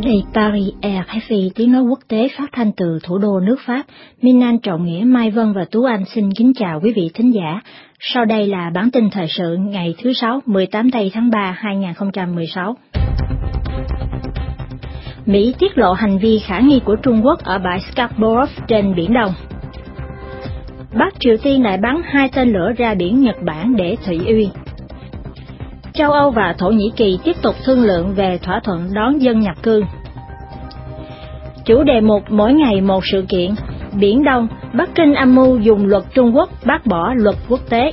RFI Paris, RFI tiếng nói quốc tế phát thanh từ thủ đô nước Pháp. Minh Anh, Trọng Nghĩa, Mai Vân và Tú Anh xin kính chào quý vị thính giả. Sau đây là bản tin thời sự ngày thứ Sáu, 18 tây tháng 3, 2016. Mỹ tiết lộ hành vi khả nghi của Trung Quốc ở bãi Scarborough trên Biển Đông. Bắc Triều Tiên lại bắn 2 tên lửa ra biển Nhật Bản để thị uy. Châu Âu và Thổ Nhĩ Kỳ tiếp tục thương lượng về thỏa thuận đón dân nhập cư. Chủ đề mục mỗi ngày một sự kiện. Biển Đông, Bắc Kinh âm mưu dùng luật Trung Quốc bác bỏ luật quốc tế.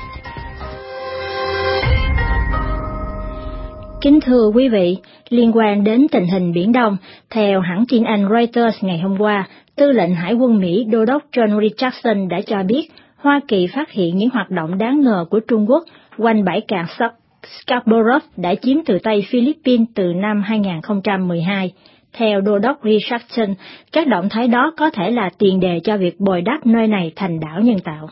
Kính thưa quý vị, liên quan đến tình hình Biển Đông, theo hãng tin Anh Reuters ngày hôm qua, Tư lệnh Hải quân Mỹ Đô đốc John Richardson đã cho biết Hoa Kỳ phát hiện những hoạt động đáng ngờ của Trung Quốc quanh bãi cạn Scarborough đã chiếm từ tay Philippines từ năm 2012. Theo Đô đốc Richardson, các động thái đó có thể là tiền đề cho việc bồi đắp nơi này thành đảo nhân tạo.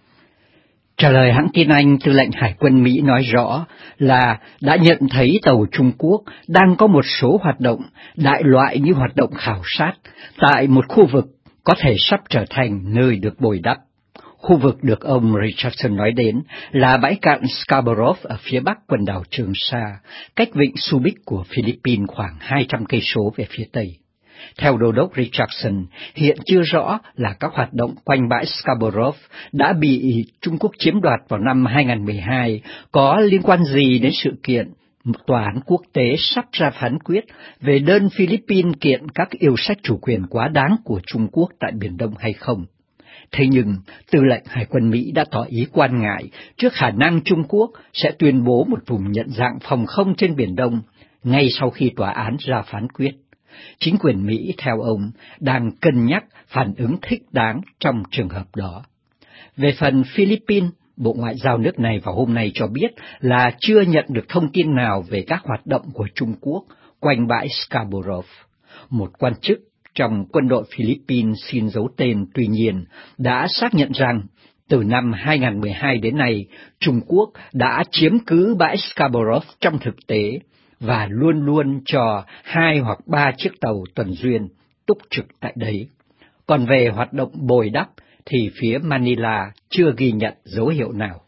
Trả lời hãng tin Anh, Tư lệnh Hải quân Mỹ nói rõ là đã nhận thấy tàu Trung Quốc đang có một số hoạt động đại loại như hoạt động khảo sát tại một khu vực có thể sắp trở thành nơi được bồi đắp. Khu vực được ông Richardson nói đến là bãi cạn Scarborough ở phía bắc quần đảo Trường Sa, cách vịnh Subic của Philippines khoảng 200 cây số về phía tây. Theo Đô đốc Richardson, hiện chưa rõ là các hoạt động quanh bãi Scarborough đã bị Trung Quốc chiếm đoạt vào năm 2012 có liên quan gì đến sự kiện Tòa án quốc tế sắp ra phán quyết về đơn Philippines kiện các yêu sách chủ quyền quá đáng của Trung Quốc tại Biển Đông hay không. Thế nhưng, Tư lệnh Hải quân Mỹ đã tỏ ý quan ngại trước khả năng Trung Quốc sẽ tuyên bố một vùng nhận dạng phòng không trên Biển Đông ngay sau khi tòa án ra phán quyết. Chính quyền Mỹ, theo ông, đang cân nhắc phản ứng thích đáng trong trường hợp đó. Về phần Philippines, Bộ Ngoại giao nước này vào hôm nay cho biết là chưa nhận được thông tin nào về các hoạt động của Trung Quốc quanh bãi Scarborough. Một quan chức trong quân đội Philippines xin giấu tên tuy nhiên đã xác nhận rằng từ năm 2012 đến nay, Trung Quốc đã chiếm cứ bãi Scarborough trong thực tế và luôn luôn cho 2 hoặc 3 chiếc tàu tuần duyên túc trực tại đấy. Còn về hoạt động bồi đắp thì phía Manila chưa ghi nhận dấu hiệu nào.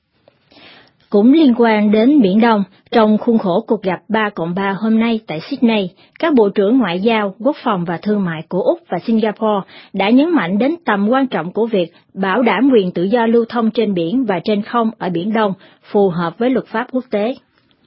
Cũng liên quan đến Biển Đông, trong khuôn khổ cuộc gặp 3+3 hôm nay tại Sydney, các Bộ trưởng Ngoại giao, Quốc phòng và Thương mại của Úc và Singapore đã nhấn mạnh đến tầm quan trọng của việc bảo đảm quyền tự do lưu thông trên biển và trên không ở Biển Đông, phù hợp với luật pháp quốc tế.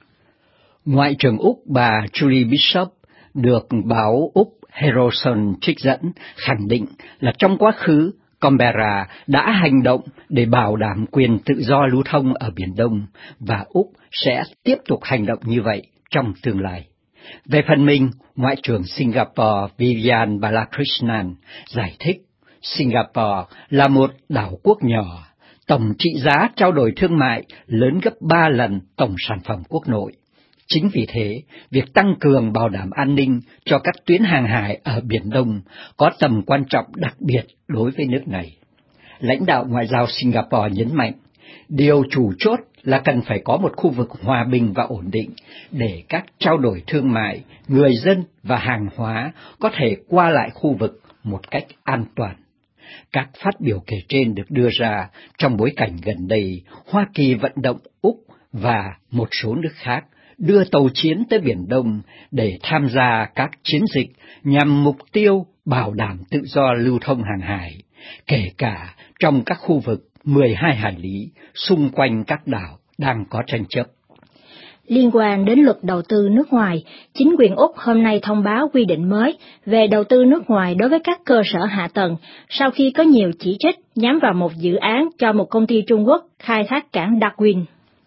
Ngoại trưởng Úc bà Julie Bishop được báo Úc Heraldson trích dẫn khẳng định là trong quá khứ, Canberra đã hành động để bảo đảm quyền tự do lưu thông ở Biển Đông và Úc sẽ tiếp tục hành động như vậy trong tương lai. Về phần mình, Ngoại trưởng Singapore Vivian Balakrishnan giải thích Singapore là một đảo quốc nhỏ, tổng trị giá trao đổi thương mại lớn gấp 3 lần tổng sản phẩm quốc nội. Chính vì thế, việc tăng cường bảo đảm an ninh cho các tuyến hàng hải ở Biển Đông có tầm quan trọng đặc biệt đối với nước này. Lãnh đạo ngoại giao Singapore nhấn mạnh, điều chủ chốt là cần phải có một khu vực hòa bình và ổn định để các trao đổi thương mại, người dân và hàng hóa có thể qua lại khu vực một cách an toàn. Các phát biểu kể trên được đưa ra trong bối cảnh gần đây Hoa Kỳ vận động Úc và một số nước khác đưa tàu chiến tới Biển Đông để tham gia các chiến dịch nhằm mục tiêu bảo đảm tự do lưu thông hàng hải, kể cả trong các khu vực 12 hải lý xung quanh các đảo đang có tranh chấp. Liên quan đến luật đầu tư nước ngoài, chính quyền Úc hôm nay thông báo quy định mới về đầu tư nước ngoài đối với các cơ sở hạ tầng, sau khi có nhiều chỉ trích nhắm vào một dự án cho một công ty Trung Quốc khai thác cảng Darwin.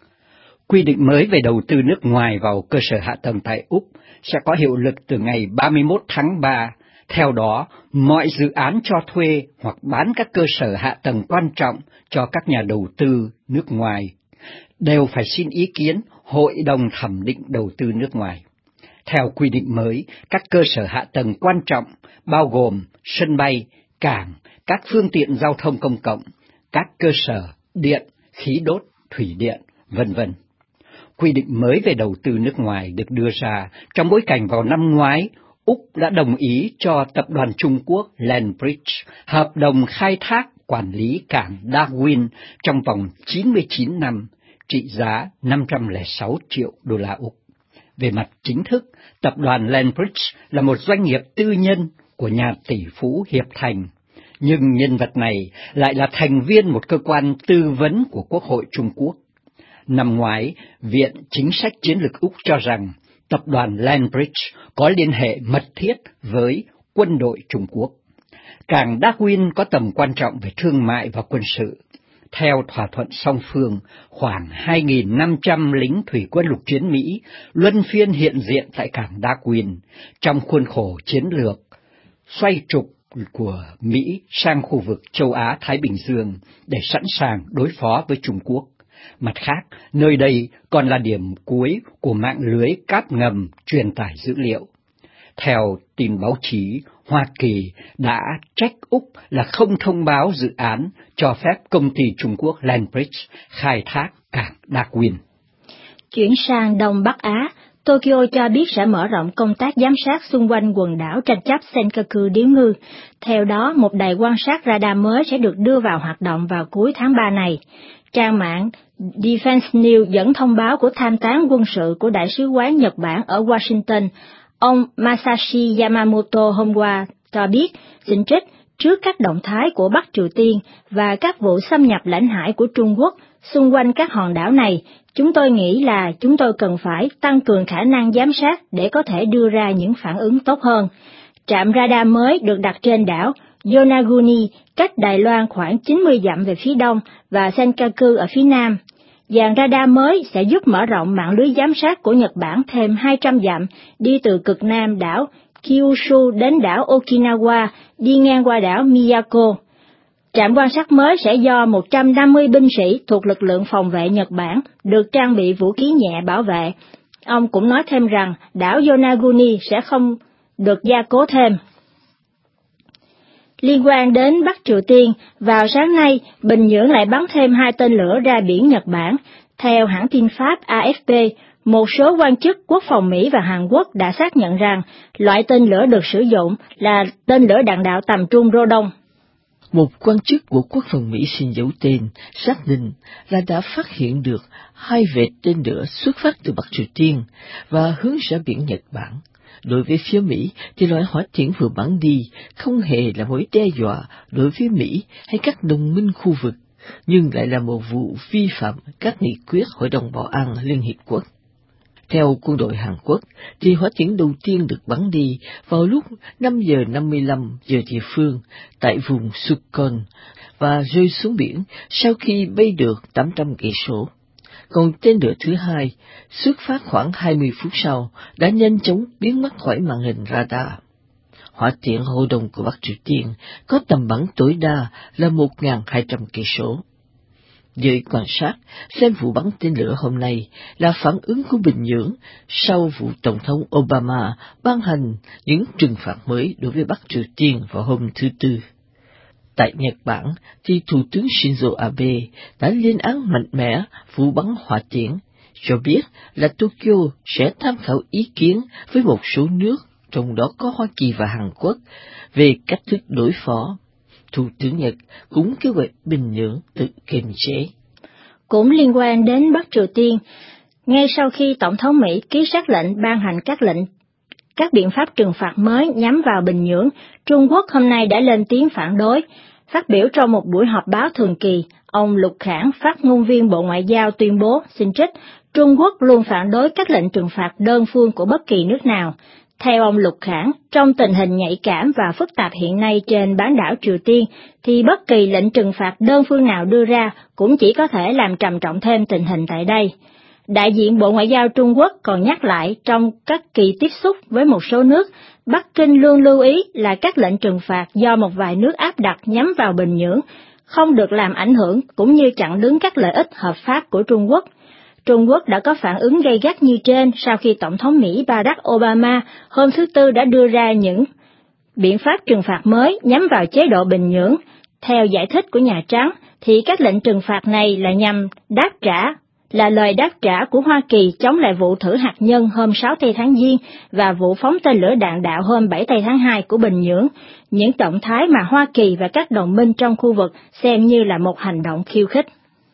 Quy định mới về đầu tư nước ngoài vào cơ sở hạ tầng tại Úc sẽ có hiệu lực từ ngày 31 tháng 3. Theo đó, mọi dự án cho thuê hoặc bán các cơ sở hạ tầng quan trọng cho các nhà đầu tư nước ngoài đều phải xin ý kiến Hội đồng thẩm định đầu tư nước ngoài. Theo quy định mới, các cơ sở hạ tầng quan trọng bao gồm sân bay, cảng, các phương tiện giao thông công cộng, các cơ sở điện, khí đốt, thủy điện, v.v. Quy định mới về đầu tư nước ngoài được đưa ra trong bối cảnh vào năm ngoái, Úc đã đồng ý cho tập đoàn Trung Quốc Landbridge hợp đồng khai thác quản lý cảng Darwin trong vòng 99 năm, trị giá 506 triệu đô la Úc. Về mặt chính thức, tập đoàn Landbridge là một doanh nghiệp tư nhân của nhà tỷ phú Hiệp Thành, nhưng nhân vật này lại là thành viên một cơ quan tư vấn của Quốc hội Trung Quốc. Năm ngoái, Viện Chính sách Chiến lược Úc cho rằng tập đoàn Landbridge có liên hệ mật thiết với quân đội Trung Quốc. Cảng Darwin có tầm quan trọng về thương mại và quân sự. Theo thỏa thuận song phương, khoảng 2.500 lính thủy quân lục chiến Mỹ luân phiên hiện diện tại cảng Darwin trong khuôn khổ chiến lược xoay trục của Mỹ sang khu vực châu Á-Thái Bình Dương để sẵn sàng đối phó với Trung Quốc. Mặt khác, nơi đây còn là điểm cuối của mạng lưới cáp ngầm truyền tải dữ liệu. Theo tin báo chí, Hoa Kỳ đã trách Úc là không thông báo dự án cho phép công ty Trung Quốc Landbridge khai thác cảng Darwin. Chuyển sang Đông Bắc Á, Tokyo cho biết sẽ mở rộng công tác giám sát xung quanh quần đảo tranh chấp Senkaku điếu ngư. Theo đó, một đài quan sát radar mới sẽ được đưa vào hoạt động vào cuối tháng 3 này. Trang mạng Defense News dẫn thông báo của tham tán quân sự của Đại sứ quán Nhật Bản ở Washington, ông Masashi Yamamoto hôm qua cho biết, xin trích, trước các động thái của Bắc Triều Tiên và các vụ xâm nhập lãnh hải của Trung Quốc xung quanh các hòn đảo này, chúng tôi nghĩ là chúng tôi cần phải tăng cường khả năng giám sát để có thể đưa ra những phản ứng tốt hơn. Trạm radar mới được đặt trên đảo Yonaguni, cách Đài Loan khoảng 90 dặm về phía đông và Senkaku ở phía nam. Dàn radar mới sẽ giúp mở rộng mạng lưới giám sát của Nhật Bản thêm 200 dặm, đi từ cực nam đảo Kyushu đến đảo Okinawa, đi ngang qua đảo Miyako. Trạm quan sát mới sẽ do 150 binh sĩ thuộc lực lượng phòng vệ Nhật Bản, được trang bị vũ khí nhẹ bảo vệ. Ông cũng nói thêm rằng đảo Yonaguni sẽ không được gia cố thêm. Liên quan đến Bắc Triều Tiên, vào sáng nay, Bình Nhưỡng lại bắn thêm 2 tên lửa ra biển Nhật Bản. Theo hãng tin Pháp AFP, một số quan chức quốc phòng Mỹ và Hàn Quốc đã xác nhận rằng loại tên lửa được sử dụng là tên lửa đạn đạo tầm trung Rodong. Một quan chức của quốc phòng Mỹ xin giấu tên xác định là đã phát hiện được 2 vệt tên lửa xuất phát từ Bắc Triều Tiên và hướng ra biển Nhật Bản. Đối với phía Mỹ thì loại hỏa tiễn vừa bắn đi không hề là mối đe dọa đối với Mỹ hay các đồng minh khu vực, nhưng lại là một vụ vi phạm các nghị quyết Hội đồng Bảo an Liên Hiệp Quốc. Theo quân đội Hàn Quốc, thì hỏa tiễn đầu tiên được bắn đi vào lúc 5 giờ 55 giờ địa phương tại vùng Sukkon và rơi xuống biển sau khi bay được 800 cây số. Còn tên lửa thứ hai xuất phát khoảng 20 phút sau đã nhanh chóng biến mất khỏi màn hình radar. Hỏa tiễn Hồ Đồng của Bắc Triều Tiên có tầm bắn tối đa là 1.200 cây số. Giới quan sát xem vụ bắn tên lửa hôm nay là phản ứng của Bình Nhưỡng sau vụ Tổng thống Obama ban hành những trừng phạt mới đối với Bắc Triều Tiên vào hôm thứ Tư. Tại Nhật Bản, thì Thủ tướng Shinzo Abe đã lên án mạnh mẽ vụ bắn hỏa tiễn, cho biết là Tokyo sẽ tham khảo ý kiến với một số nước, trong đó có Hoa Kỳ và Hàn Quốc, về cách thức đối phó. Thủ tướng Nhật cũng kêu gọi Bình Nhưỡng tự kiềm chế. Cũng liên quan đến Bắc Triều Tiên, ngay sau khi Tổng thống Mỹ ký sắc lệnh ban hành các biện pháp trừng phạt mới nhắm vào Bình Nhưỡng, Trung Quốc hôm nay đã lên tiếng phản đối. Phát biểu trong một buổi họp báo thường kỳ, ông Lục Khảng, phát ngôn viên Bộ Ngoại giao tuyên bố, xin trích, Trung Quốc luôn phản đối các lệnh trừng phạt đơn phương của bất kỳ nước nào. Theo ông Lục Khảng, trong tình hình nhạy cảm và phức tạp hiện nay trên bán đảo Triều Tiên, thì bất kỳ lệnh trừng phạt đơn phương nào đưa ra cũng chỉ có thể làm trầm trọng thêm tình hình tại đây. Đại diện Bộ Ngoại giao Trung Quốc còn nhắc lại trong các kỳ tiếp xúc với một số nước, Bắc Kinh luôn lưu ý là các lệnh trừng phạt do một vài nước áp đặt nhắm vào Bình Nhưỡng không được làm ảnh hưởng cũng như chặn đứng các lợi ích hợp pháp của Trung Quốc. Trung Quốc đã có phản ứng gay gắt như trên sau khi Tổng thống Mỹ Barack Obama hôm thứ Tư đã đưa ra những biện pháp trừng phạt mới nhắm vào chế độ Bình Nhưỡng. Theo giải thích của Nhà Trắng, thì các lệnh trừng phạt này là nhằm đáp trả là lời đáp trả của Hoa Kỳ chống lại vụ thử hạt nhân hôm 6 tây tháng Giêng và vụ phóng tên lửa đạn đạo hôm 7 tây tháng 2 của Bình Nhưỡng, những động thái mà Hoa Kỳ và các đồng minh trong khu vực xem như là một hành động khiêu khích.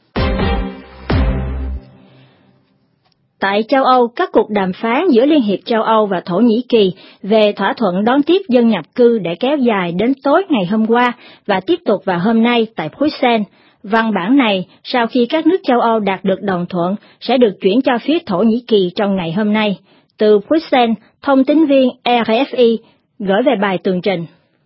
Tại châu Âu, các cuộc đàm phán giữa Liên hiệp châu Âu và Thổ Nhĩ Kỳ về thỏa thuận đón tiếp dân nhập cư đã kéo dài đến tối ngày hôm qua và tiếp tục vào hôm nay tại Bruxelles. Văn bản này, sau khi các nước châu Âu đạt được đồng thuận, sẽ được chuyển cho phía Thổ Nhĩ Kỳ trong ngày hôm nay. Từ Bruxelles, thông tín viên RFI gửi về bài tường trình.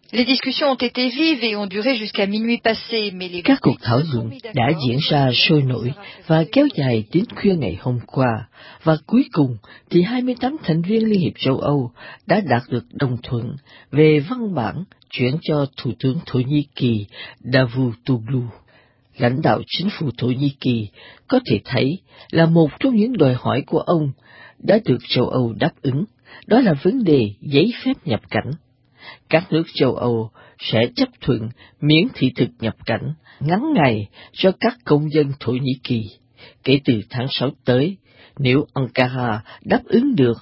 Các cuộc thảo luận đã diễn ra sôi nổi và kéo dài đến khuya ngày hôm qua, và cuối cùng thì 28 thành viên Liên hiệp châu Âu đã đạt được đồng thuận về văn bản chuyển cho Thủ tướng Thổ Nhĩ Kỳ Davutoglu. Lãnh đạo chính phủ Thổ Nhĩ Kỳ có thể thấy là một trong những đòi hỏi của ông đã được châu Âu đáp ứng, đó là vấn đề giấy phép nhập cảnh. Các nước châu Âu sẽ chấp thuận miễn thị thực nhập cảnh ngắn ngày cho các công dân Thổ Nhĩ Kỳ kể từ tháng 6 tới, nếu Ankara đáp ứng được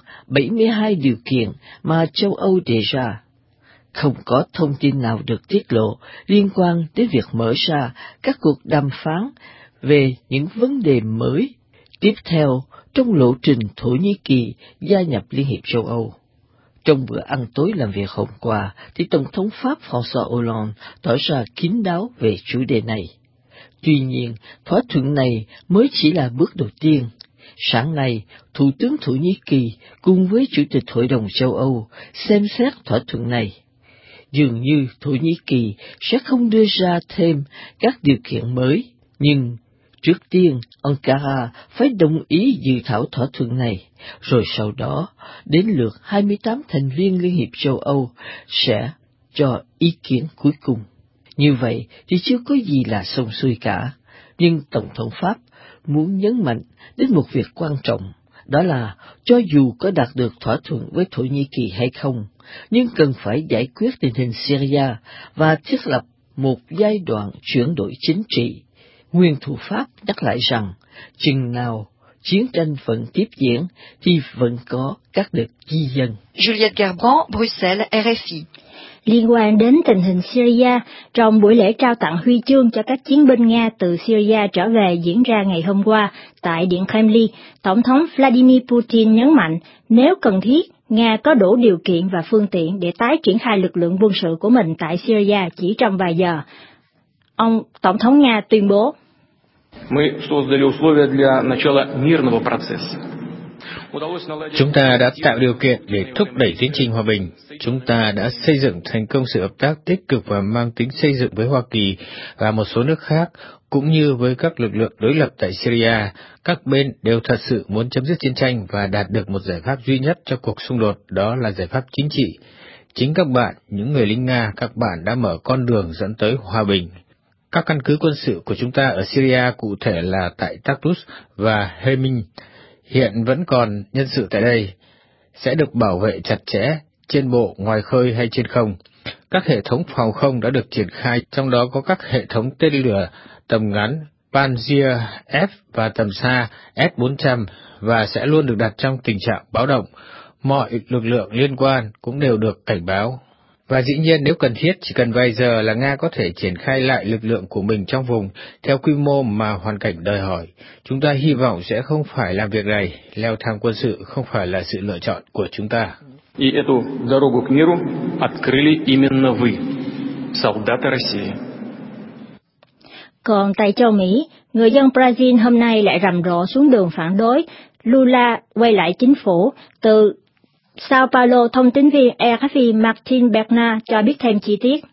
72 điều kiện mà châu Âu đề ra. Không có thông tin nào được tiết lộ liên quan đến việc mở ra các cuộc đàm phán về những vấn đề mới tiếp theo trong lộ trình Thổ Nhĩ Kỳ gia nhập Liên hiệp châu Âu. Trong bữa ăn tối làm việc hôm qua, thì Tổng thống Pháp François Hollande tỏ ra kín đáo về chủ đề này. Tuy nhiên, thỏa thuận này mới chỉ là bước đầu tiên. Sáng nay, Thủ tướng Thổ Nhĩ Kỳ cùng với Chủ tịch Hội đồng châu Âu xem xét thỏa thuận này. Dường như Thổ Nhĩ Kỳ sẽ không đưa ra thêm các điều kiện mới, nhưng trước tiên Ankara phải đồng ý dự thảo thỏa thuận này, rồi sau đó đến lượt 28 thành viên Liên hiệp châu Âu sẽ cho ý kiến cuối cùng. Như vậy thì chưa có gì là xong xuôi cả, nhưng Tổng thống Pháp muốn nhấn mạnh đến một việc quan trọng, đó là cho dù có đạt được thỏa thuận với Thổ Nhĩ Kỳ hay không, nhưng cần phải giải quyết tình hình Syria và thiết lập một giai đoạn chuyển đổi chính trị. Nguyên thủ Pháp nhắc lại rằng, chừng nào chiến tranh vẫn tiếp diễn thì vẫn có các đợt di dân. Juliette Gerbrand, Bruxelles, RFI. Liên quan đến tình hình Syria, trong buổi lễ trao tặng huy chương cho các chiến binh Nga từ Syria trở về diễn ra ngày hôm qua tại Điện Kremlin, Tổng thống Vladimir Putin nhấn mạnh nếu cần thiết, Nga có đủ điều kiện và phương tiện để tái triển khai lực lượng quân sự của mình tại Syria chỉ trong vài giờ. Tổng thống Nga tuyên bố, Chúng ta đã tạo điều kiện để thúc đẩy tiến trình hòa bình. Chúng ta đã xây dựng thành công sự hợp tác tích cực và mang tính xây dựng với Hoa Kỳ và một số nước khác, cũng như với các lực lượng đối lập tại Syria. Các bên đều thật sự muốn chấm dứt chiến tranh và đạt được một giải pháp duy nhất cho cuộc xung đột, đó là giải pháp chính trị. Chính các bạn, những người lính Nga, các bạn đã mở con đường dẫn tới hòa bình. Các căn cứ quân sự của chúng ta ở Syria, cụ thể là tại Tartus và Hemin, hiện vẫn còn nhân sự tại đây, sẽ được bảo vệ chặt chẽ trên bộ, ngoài khơi hay trên không. Các hệ thống phòng không đã được triển khai, trong đó có các hệ thống tên lửa tầm ngắn Pantsir F và tầm xa S-400 và sẽ luôn được đặt trong tình trạng báo động. Mọi lực lượng liên quan cũng đều được cảnh báo. Và dĩ nhiên nếu cần thiết, chỉ cần vài giờ là Nga có thể triển khai lại lực lượng của mình trong vùng theo quy mô mà hoàn cảnh đòi hỏi. Chúng ta hy vọng sẽ không phải làm việc này, leo thang quân sự không phải là sự lựa chọn của chúng ta. И эту дорогу к миру открыли именно вы, солдаты России. Còn tại châu Mỹ, người dân Brazil hôm nay lại rầm rộ xuống đường phản đối Lula quay lại chính phủ. Từ Sao Paulo, thông tín viên RFI Martin Bernard cho biết thêm chi tiết.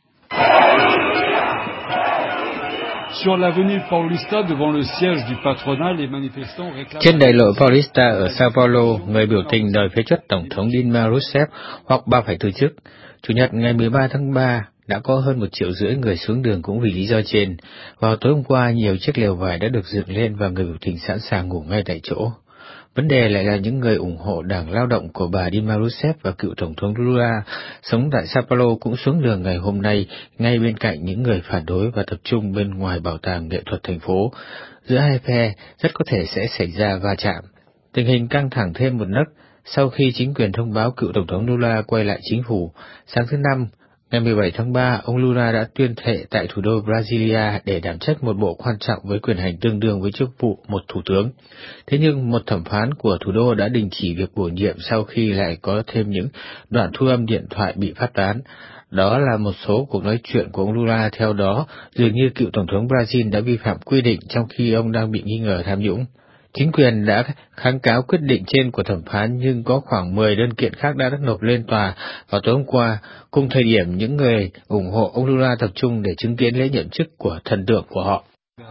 Trên đại lộ Paulista ở Sao Paulo, người biểu tình đòi phế truất Tổng thống Dilma Rousseff hoặc bà phải từ chức. Chủ nhật ngày 13 tháng 3, đã có hơn 1,5 triệu người xuống đường cũng vì lý do trên. Vào tối hôm qua, nhiều chiếc lều vải đã được dựng lên và người biểu tình sẵn sàng ngủ ngay tại chỗ. Vấn đề lại là những người ủng hộ Đảng Lao động của bà Dilma Rousseff và cựu Tổng thống Lula sống tại Sao Paulo cũng xuống đường ngày hôm nay, ngay bên cạnh những người phản đối và tập trung bên ngoài bảo tàng nghệ thuật thành phố. Giữa hai phe rất có thể sẽ xảy ra va chạm. Tình hình căng thẳng thêm một nấc sau khi chính quyền thông báo cựu Tổng thống Lula quay lại chính phủ. Sáng thứ Năm, ngày 17 tháng 3, ông Lula đã tuyên thệ tại thủ đô Brasilia để đảm trách một bộ quan trọng với quyền hành tương đương với chức vụ một thủ tướng. Thế nhưng một thẩm phán của thủ đô đã đình chỉ việc bổ nhiệm sau khi lại có thêm những đoạn thu âm điện thoại bị phát tán. Đó là một số cuộc nói chuyện của ông Lula, theo đó dường như cựu Tổng thống Brazil đã vi phạm quy định trong khi ông đang bị nghi ngờ tham nhũng. Chính quyền đã kháng cáo quyết định trên của thẩm phán, nhưng có khoảng 10 đơn kiện khác đã nộp lên tòa vào tối hôm qua, cùng thời điểm những người ủng hộ ông Lula tập trung để chứng kiến lễ nhậm chức của thần tượng của họ.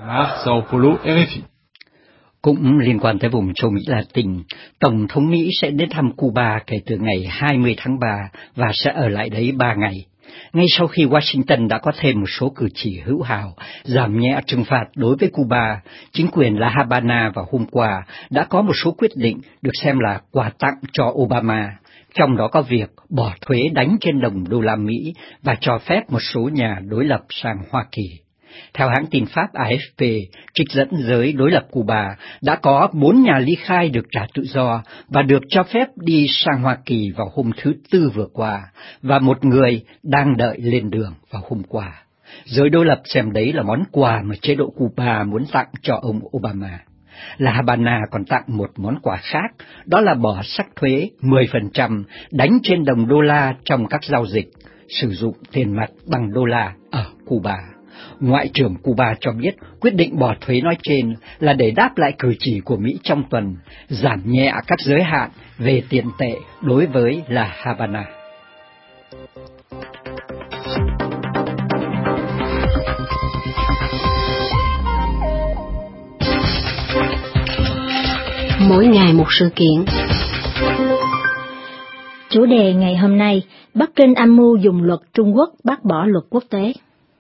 Cũng liên quan tới vùng châu Mỹ Latin, Tổng thống Mỹ sẽ đến thăm Cuba kể từ ngày 20 tháng 3 và sẽ ở lại đấy 3 ngày. Ngay sau khi Washington đã có thêm một số cử chỉ hữu hảo giảm nhẹ trừng phạt đối với Cuba, chính quyền La Habana vào hôm qua đã có một số quyết định được xem là quà tặng cho Obama, trong đó có việc bỏ thuế đánh trên đồng đô la Mỹ và cho phép một số nhà đối lập sang Hoa Kỳ. Theo hãng tin Pháp AFP, trích dẫn giới đối lập Cuba, đã có 4 nhà ly khai được trả tự do và được cho phép đi sang Hoa Kỳ vào hôm thứ Tư vừa qua, và một người đang đợi lên đường vào hôm qua. Giới đối lập xem đấy là món quà mà chế độ Cuba muốn tặng cho ông Obama. La Habana còn tặng một món quà khác, đó là bỏ sắc thuế 10% đánh trên đồng đô la trong các giao dịch sử dụng tiền mặt bằng đô la ở Cuba. Ngoại trưởng Cuba cho biết quyết định bỏ thuế nói trên là để đáp lại cử chỉ của Mỹ trong tuần, giảm nhẹ các giới hạn về tiền tệ đối với La Habana. Mỗi ngày một sự kiện. Chủ đề ngày hôm nay, Bắc Kinh âm mưu dùng luật Trung Quốc bác bỏ luật quốc tế.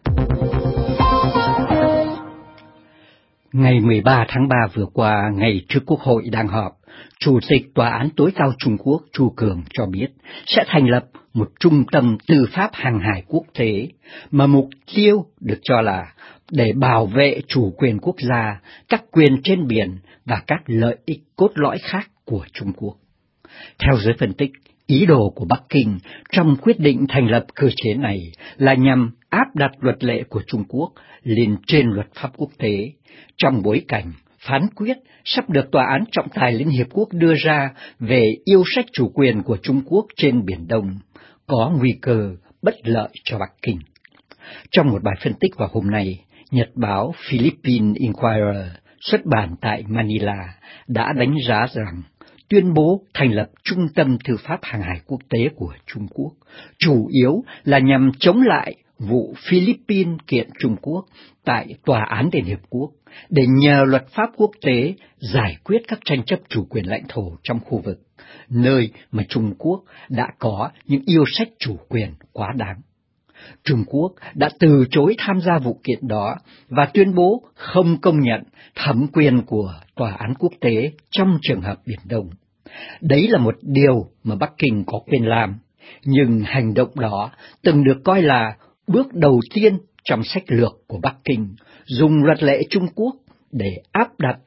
Ngày 13 tháng 3 vừa qua, ngày trước Quốc hội đang họp, Chủ tịch Tòa án tối cao Trung Quốc Chu Cường cho biết sẽ thành lập một trung tâm tư pháp hàng hải quốc tế, mà mục tiêu được cho là để bảo vệ chủ quyền quốc gia, các quyền trên biển và các lợi ích cốt lõi khác của Trung Quốc. Theo giới phân tích, ý đồ của Bắc Kinh trong quyết định thành lập cơ chế này là nhằm áp đặt luật lệ của Trung Quốc lên trên luật pháp quốc tế, trong bối cảnh phán quyết sắp được Tòa án trọng tài Liên Hiệp Quốc đưa ra về yêu sách chủ quyền của Trung Quốc trên Biển Đông, có nguy cơ bất lợi cho Bắc Kinh. Trong một bài phân tích vào hôm nay, nhật báo Philippine Inquirer xuất bản tại Manila đã đánh giá rằng tuyên bố thành lập Trung tâm Tư pháp Hàng hải Quốc tế của Trung Quốc chủ yếu là nhằm chống lại vụ Philippines kiện Trung Quốc tại Tòa án Liên Hiệp Quốc để nhờ luật pháp quốc tế giải quyết các tranh chấp chủ quyền lãnh thổ trong khu vực, nơi mà Trung Quốc đã có những yêu sách chủ quyền quá đáng. Trung Quốc đã từ chối tham gia vụ kiện đó và tuyên bố không công nhận thẩm quyền của Tòa án quốc tế trong trường hợp Biển Đông. Đấy là một điều mà Bắc Kinh có quyền làm, nhưng hành động đó từng được coi là bước đầu tiên trong sách lược của Bắc Kinh, dùng luật lệ Trung Quốc để áp đặt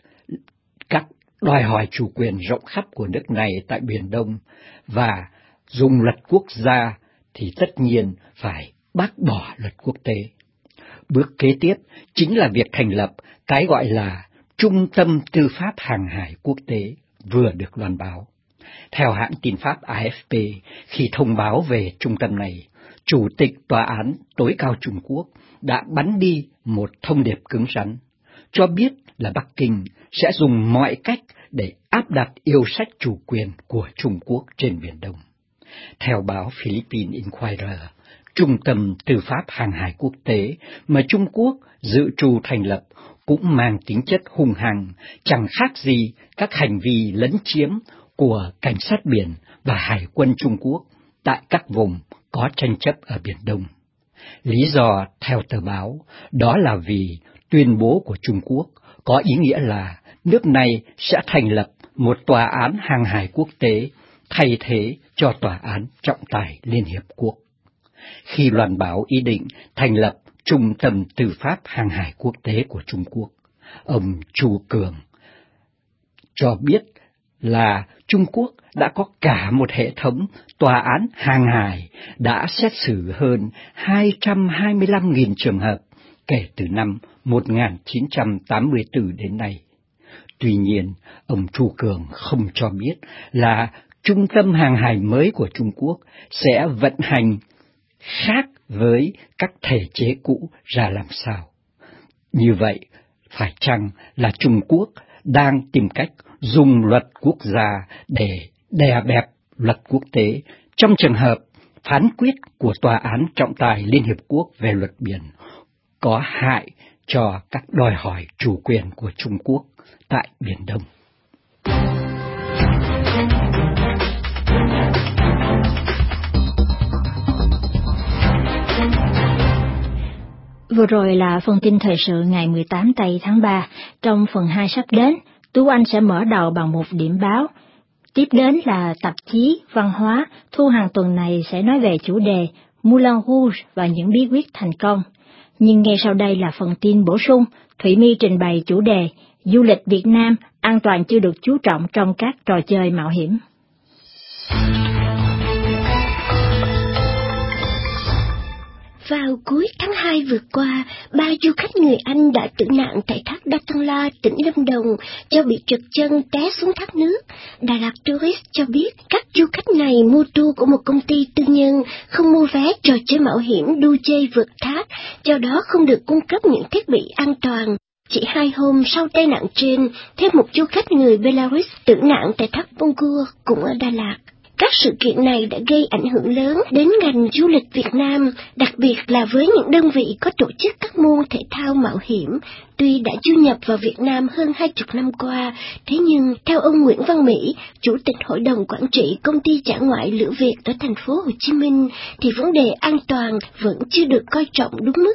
các đòi hỏi chủ quyền rộng khắp của nước này tại Biển Đông, và dùng luật quốc gia thì tất nhiên phải bác bỏ luật quốc tế. Bước kế tiếp chính là việc thành lập cái gọi là Trung tâm Tư pháp Hàng hải Quốc tế vừa được loan báo. Theo hãng tin Pháp AFP, khi thông báo về trung tâm này, Chủ tịch Tòa án tối cao Trung Quốc đã bắn đi một thông điệp cứng rắn, cho biết là Bắc Kinh sẽ dùng mọi cách để áp đặt yêu sách chủ quyền của Trung Quốc trên Biển Đông. Theo báo Philippine Inquirer, Trung tâm Tư pháp Hàng hải Quốc tế mà Trung Quốc dự trù thành lập cũng mang tính chất hung hăng, chẳng khác gì các hành vi lấn chiếm của cảnh sát biển và hải quân Trung Quốc tại các vùng có tranh chấp ở Biển Đông. Lý do theo tờ báo đó là vì tuyên bố của Trung Quốc có ý nghĩa là nước này sẽ thành lập một tòa án hàng hải quốc tế thay thế cho tòa án trọng tài Liên Hiệp Quốc. Khi loan báo ý định thành lập Trung tâm Tư pháp Hàng hải Quốc tế của Trung Quốc, ông Chu Cường cho biết là Trung Quốc đã có cả một hệ thống tòa án hàng hải đã xét xử hơn 225.000 trường hợp kể từ năm 1984 đến nay. Tuy nhiên, ông Chu Cường không cho biết là trung tâm hàng hải mới của Trung Quốc sẽ vận hành khác với các thể chế cũ ra làm sao. Như vậy, phải chăng là Trung Quốc đang tìm cách dùng luật quốc gia để đè bẹp luật quốc tế trong trường hợp phán quyết của Tòa án trọng tài Liên Hiệp Quốc về luật biển có hại cho các đòi hỏi chủ quyền của Trung Quốc tại Biển Đông? Vừa rồi là phần tin thời sự ngày 18 tây tháng 3. Trong phần 2 sắp đến, Tú Anh sẽ mở đầu bằng một điểm báo. Tiếp đến là tạp chí Văn hóa, thu hàng tuần này sẽ nói về chủ đề Moulin Rouge và những bí quyết thành công. Nhưng ngay sau đây là phần tin bổ sung, Thủy My trình bày chủ đề Du lịch Việt Nam an toàn chưa được chú trọng trong các trò chơi mạo hiểm. Vào cuối tháng 2 vừa qua, 3 du khách người Anh đã tử nạn tại thác Đa Tăng La, tỉnh Lâm Đồng do bị trật chân té xuống thác nước. Đà Lạt Tourist cho biết các du khách này mua tour của một công ty tư nhân, không mua vé trò chơi mạo hiểm đu dây vượt thác, do đó không được cung cấp những thiết bị an toàn. Chỉ 2 hôm sau tai nạn trên, thêm một du khách người Belarus tử nạn tại thác Pungur cũng ở Đà Lạt. Các sự kiện này đã gây ảnh hưởng lớn đến ngành du lịch Việt Nam, đặc biệt là với những đơn vị có tổ chức các môn thể thao mạo hiểm. Tuy đã du nhập vào Việt Nam hơn 20 năm qua, thế nhưng theo ông Nguyễn Văn Mỹ, Chủ tịch Hội đồng Quản trị Công ty Dã ngoại Lữ Việt ở thành phố Hồ Chí Minh, thì vấn đề an toàn vẫn chưa được coi trọng đúng mức.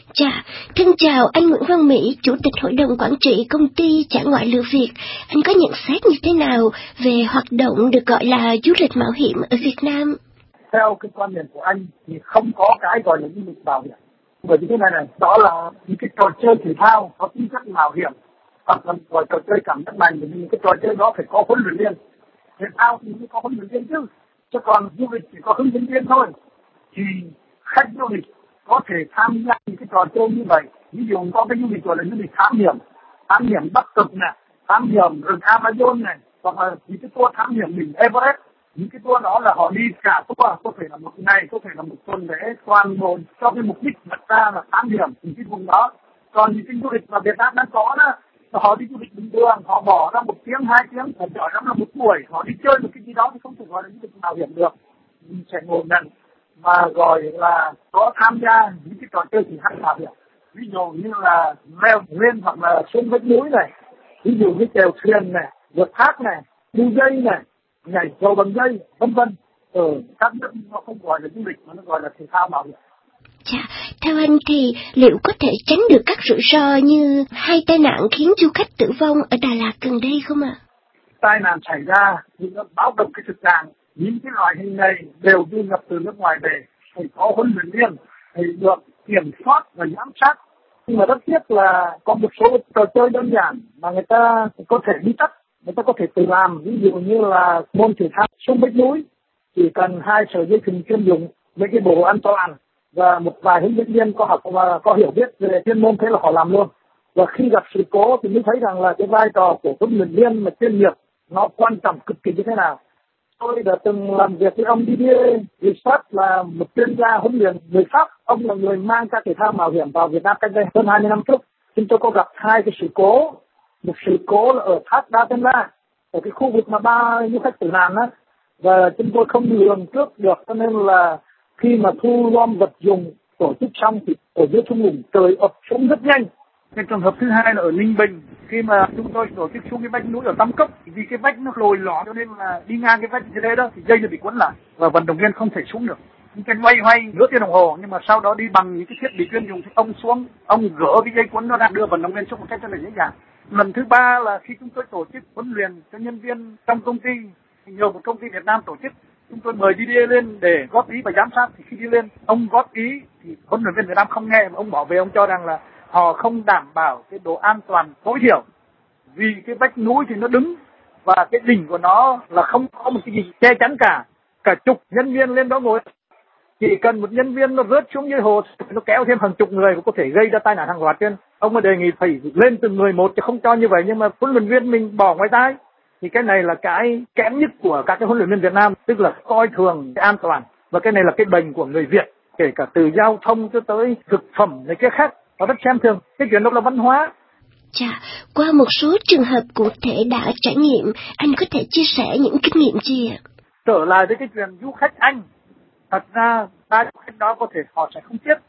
Thân chào anh Nguyễn Văn Mỹ, Chủ tịch Hội đồng Quản trị Công ty Dã ngoại Lữ Việt. Anh có nhận xét như thế nào về hoạt động được gọi là du lịch mạo hiểm ở Việt Nam? Theo cái quan điểm của anh thì không có cái gọi là du lịch mạo hiểm. Bởi vì thế này, đó là những cái trò chơi thể thao có tính chất mạo hiểm, hoặc là gọi trò chơi cảm giác mạnh, vì những cái trò chơi đó phải có huấn luyện viên. Thể thao thì mới có huấn luyện viên chứ còn du lịch chỉ có hướng dẫn viên thôi. Thì khách du lịch có thể tham gia những cái trò chơi như vậy. Ví dụ có cái du lịch gọi là du lịch thám hiểm Bắc Cực này, thám hiểm rừng Amazon này, hoặc là những cái tour thám hiểm đỉnh Everest. Những cái tour đó là họ đi cả tour, có thể là một ngày, có thể là một tuần, để toàn bộ cho cái mục đích đặt ra là thám hiểm những cái vùng đó. Còn những cái du lịch mà Việt Nam đang có đó, họ đi du lịch bình thường, họ bỏ ra 1 tiếng, 2 tiếng, họ chọn ra một buổi, họ đi chơi một cái gì đó thì không thể gọi là du lịch mạo hiểm được. Mình sẽ ngồi nhận mà gọi là có tham gia những cái trò chơi thì hẳn mạo hiểm. Ví dụ như là leo lên hoặc là xuống vách núi này, ví dụ như chèo thuyền này, vượt thác này, đu dây này, nhảy cầu bằng dây, vân vân. Ở các nước nó không gọi là du lịch mà nó gọi là thể thao mạo hiểm. Theo anh thì liệu có thể tránh được các rủi ro như 2 tai nạn khiến du khách tử vong ở Đà Lạt gần đây không ạ? Tai nạn xảy ra thì nó báo động cái thực trạng những cái loại hình này đều du nhập từ nước ngoài về, phải có huấn luyện viên, phải được kiểm soát và giám sát. Nhưng mà rất tiếc là có một số trò chơi đơn giản mà người ta có thể đi tắt, người ta có thể tự làm. Ví dụ như là môn thể thao xuống vách núi, chỉ cần 2 sợi dây thừng chuyên dụng với cái bộ an toàn và một vài hướng dẫn viên có học và có hiểu biết về chuyên môn, thế là họ làm luôn. Và khi gặp sự cố thì mới thấy rằng là cái vai trò của huấn luyện viên mà chuyên nghiệp nó quan trọng cực kỳ như thế nào. Tôi đã từng làm việc với ông Didier Richard, là một chuyên gia huấn luyện người Pháp. Ông là người mang các thể thao mạo hiểm vào Việt Nam cách đây hơn 20 năm trước. Chúng tôi có gặp 2 cái sự cố. Một sự cố là ở thác Đa Tăng La, ở cái khu vực mà 3 du khách tử nạn đó, và chúng tôi không lường trước được, cho nên là khi mà thu gom vật dụng tổ chức xong thì ở dưới thung lũng trời ập xuống rất nhanh. Cái trường hợp thứ hai là ở Ninh Bình, khi mà chúng tôi tổ chức xuống cái vách núi ở Tam Cốc, vì cái vách nó lồi lõm cho nên là đi ngang cái vách như thế đó thì dây nó bị quấn lại và vận động viên không thể xuống được. Cái loay hoay nửa tiếng đồng hồ, nhưng mà sau đó đi bằng những cái thiết bị chuyên dụng thì ông xuống, ông gỡ cái dây quấn nó ra, đưa vận động viên xuống một cách rất là dễ dàng. Lần thứ ba là khi chúng tôi tổ chức huấn luyện cho nhân viên trong công ty, nhờ một công ty Việt Nam tổ chức. Chúng tôi mời đi lên để góp ý và giám sát. Thì khi đi lên, ông góp ý thì huấn luyện viên Việt Nam không nghe, mà ông bảo vệ, ông cho rằng là họ không đảm bảo cái độ an toàn tối thiểu. Vì cái vách núi thì nó đứng và cái đỉnh của nó là không có một cái gì che chắn cả chục nhân viên lên đó ngồi. Chỉ cần một nhân viên nó rớt xuống dưới hồ, nó kéo thêm hàng chục người và có thể gây ra tai nạn hàng loạt. Trên ông mà đề nghị phải lên từng người một chứ không cho như vậy, nhưng mà huấn luyện viên mình bỏ ngoài tai. Thì cái này là cái kém nhất của các cái huấn luyện viên Việt Nam, tức là coi thường cái an toàn. Và cái này là cái bệnh của người Việt, kể cả từ giao thông cho tới thực phẩm này cái khác, họ rất xem thường. Cái chuyện đó là văn hóa. Dạ, qua một số trường hợp cụ thể đã trải nghiệm, anh có thể chia sẻ những kinh nghiệm gì ạ? Trở lại với cái chuyện du khách Anh, thật ra ba du khách đó có thể họ sẽ không chết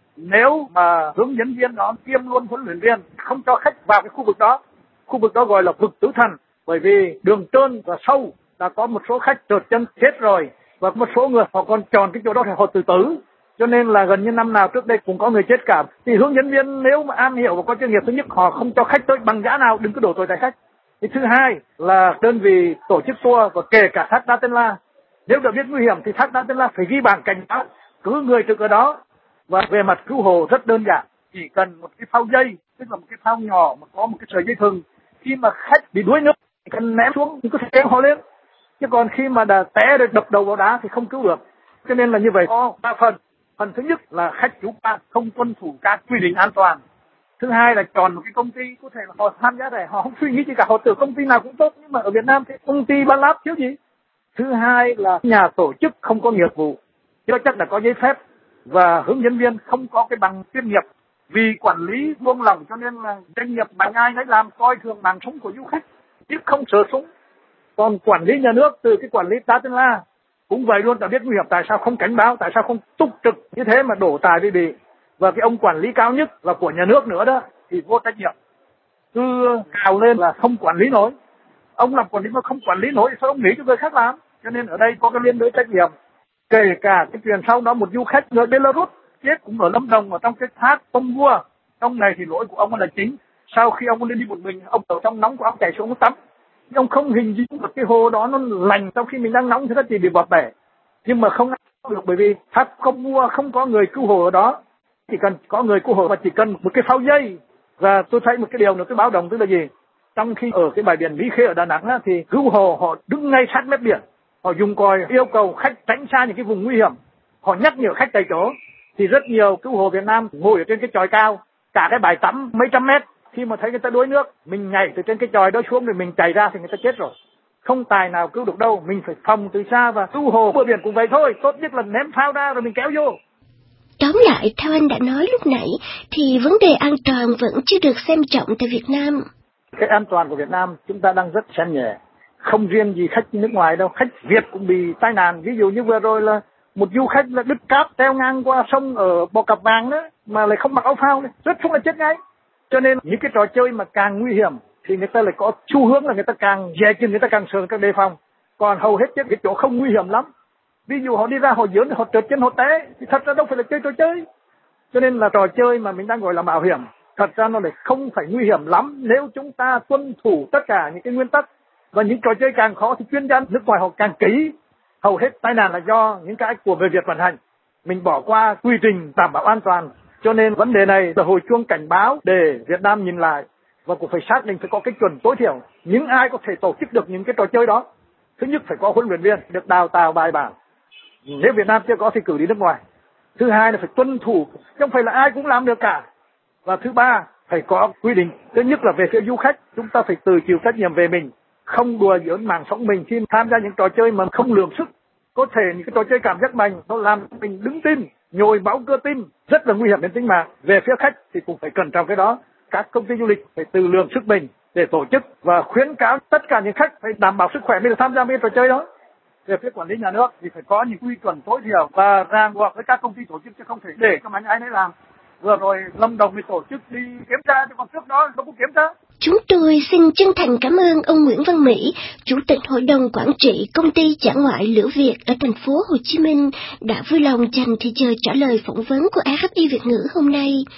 nếu mà hướng dẫn viên đó kiêm luôn huấn luyện viên không cho khách vào cái khu vực đó. Khu vực đó gọi là vực tử thần, bởi vì đường trơn và sâu, đã có một số khách trượt chân chết rồi, và một số người họ còn chọn cái chỗ đó thì họ tự tử. Cho nên là gần như năm nào trước đây cũng có người chết cả. Thì hướng dẫn viên nếu mà am hiểu và có chuyên nghiệp, thứ nhất họ không cho khách tới bằng giá nào, đừng có đổ tội tại khách. Thì thứ hai là đơn vị tổ chức tour và kể cả thác Đa Tân La, nếu đã biết nguy hiểm thì thác Đa Tân La phải ghi bảng cảnh báo cứ người trực ở đó. Và về mặt cứu hộ rất đơn giản, chỉ cần một cái phao dây, tức là một cái phao nhỏ mà có một cái sợi dây thừng, khi mà khách bị đuối nước thì cần ném xuống thì có thể kéo họ lên, chứ còn khi mà đã té rồi đập đầu vào đá thì không cứu được. Cho nên là như vậy có ba phần. Phần thứ nhất là khách chủ quan không tuân thủ các quy định an toàn. Thứ hai là chọn một cái công ty có thể là họ tham gia để họ không suy nghĩ gì cả, họ tưởng công ty nào cũng tốt, nhưng mà ở Việt Nam thì công ty Ba Láp thiếu gì. Thứ hai là nhà tổ chức không có nghiệp vụ, chưa chắc đã có giấy phép, và hướng dẫn viên không có cái bằng chuyên nghiệp. Vì quản lý buông lỏng cho nên là doanh nghiệp mạnh ai nấy làm, coi thường mạng sống của du khách, chứ không sợ súng. Còn quản lý nhà nước từ cái quản lý Đa Tân La cũng vậy luôn, đã biết nguy hiểm tại sao không cảnh báo, tại sao không túc trực như thế mà đổ tài bị. Và cái ông quản lý cao nhất là của nhà nước nữa đó thì vô trách nhiệm, cứ cào lên là không quản lý nổi. Ông làm quản lý mà không quản lý nổi, sao ông nghĩ cho người khác làm? Cho nên ở đây có cái liên đới trách nhiệm. Kể cả cái chuyện sau đó một du khách người Belarus chết cũng ở Lâm Đồng, ở trong cái thác Sông Vua. Trong này thì lỗi của ông là chính. Sau khi ông lên đi một mình, ông ở trong nóng của ông chạy xuống tắm. Ông không hình dung được cái hồ đó nó lành, trong khi mình đang nóng thì nó chỉ bị bọt bể. Nhưng mà không được, bởi vì thác Sông Vua không có người cứu hộ ở đó. Chỉ cần có người cứu hộ và chỉ cần một cái phao dây. Và tôi thấy một cái điều nữa tôi báo động, tức là gì? Trong khi ở cái bãi biển Mỹ Khê ở Đà Nẵng á, thì cứu hộ họ đứng ngay sát mép biển. Họ dùng còi yêu cầu khách tránh xa những cái vùng nguy hiểm. Họ nhắc nhở khách tại chỗ. Thì rất nhiều cứu hộ Việt Nam ngồi ở trên cái chòi cao, cả cái bãi tắm mấy trăm mét. Khi mà thấy người ta đuối nước, mình nhảy từ trên cái chòi đó xuống rồi mình chạy ra thì người ta chết rồi. Không tài nào cứu được đâu, mình phải phòng từ xa. Và cứu hộ bờ biển cũng vậy thôi, tốt nhất là ném phao ra rồi mình kéo vô. Tóm lại, theo anh đã nói lúc nãy, thì vấn đề an toàn vẫn chưa được xem trọng tại Việt Nam. Cái an toàn của Việt Nam chúng ta đang rất xem nhẹ. Không riêng gì khách nước ngoài đâu, khách Việt cũng bị tai nạn. Ví dụ như vừa rồi là một du khách là đứt cáp treo ngang qua sông ở Bò Cạp Vàng đó, mà lại không mặc áo phao này, rất xuống là chết ngay. Cho nên những cái trò chơi mà càng nguy hiểm thì người ta lại có xu hướng là người ta càng dè chừng, người ta càng sợ, người ta đề phòng. Còn hầu hết cái chỗ không nguy hiểm lắm. Ví dụ họ đi ra họ dưỡng, họ trượt chân họ té, thì thật ra đâu phải là chơi trò chơi. Cho nên là trò chơi mà mình đang gọi là mạo hiểm, thật ra nó lại không phải nguy hiểm lắm nếu chúng ta tuân thủ tất cả những cái nguyên tắc. Và những trò chơi càng khó thì chuyên gia nước ngoài họ càng kỹ. Hầu hết tai nạn là do những cái của người Việt vận hành. Mình bỏ qua quy trình đảm bảo an toàn. Cho nên vấn đề này là hồi chuông cảnh báo để Việt Nam nhìn lại. Và cũng phải xác định phải có cái chuẩn tối thiểu. Những ai có thể tổ chức được những cái trò chơi đó, thứ nhất phải có huấn luyện viên được đào tạo bài bản. Nếu Việt Nam chưa có thì cử đi nước ngoài. Thứ hai là phải tuân thủ, không phải là ai cũng làm được cả. Và thứ ba phải có quy định. Thứ nhất là về phía du khách, chúng ta phải tự chịu trách nhiệm về mình, không đùa giỡn mạng sống mình khi tham gia những trò chơi mà không lường sức. Có thể những cái trò chơi cảm giác mạnh nó làm mình đứng tim, nhồi máu cơ tim, rất là nguy hiểm đến tính mạng. Về phía khách thì cũng phải cẩn trọng cái đó. Các công ty du lịch phải tự lượng sức mình để tổ chức và khuyến cáo tất cả những khách phải đảm bảo sức khỏe mới được tham gia mấy trò chơi đó. Về phía quản lý nhà nước thì phải có những quy chuẩn tối thiểu và ràng buộc với các công ty tổ chức, chứ không thể để cho mạnh ai nấy làm. Vừa rồi Lâm Đồng thì tổ chức đi kiểm tra, chứ còn trước đó không có kiểm tra. Chúng tôi xin chân thành cảm ơn ông Nguyễn Văn Mỹ, Chủ tịch Hội đồng Quản trị Công ty Dã Ngoại Lửa Việt ở thành phố Hồ Chí Minh, đã vui lòng dành thời giờ trả lời phỏng vấn của RFI Việt ngữ hôm nay.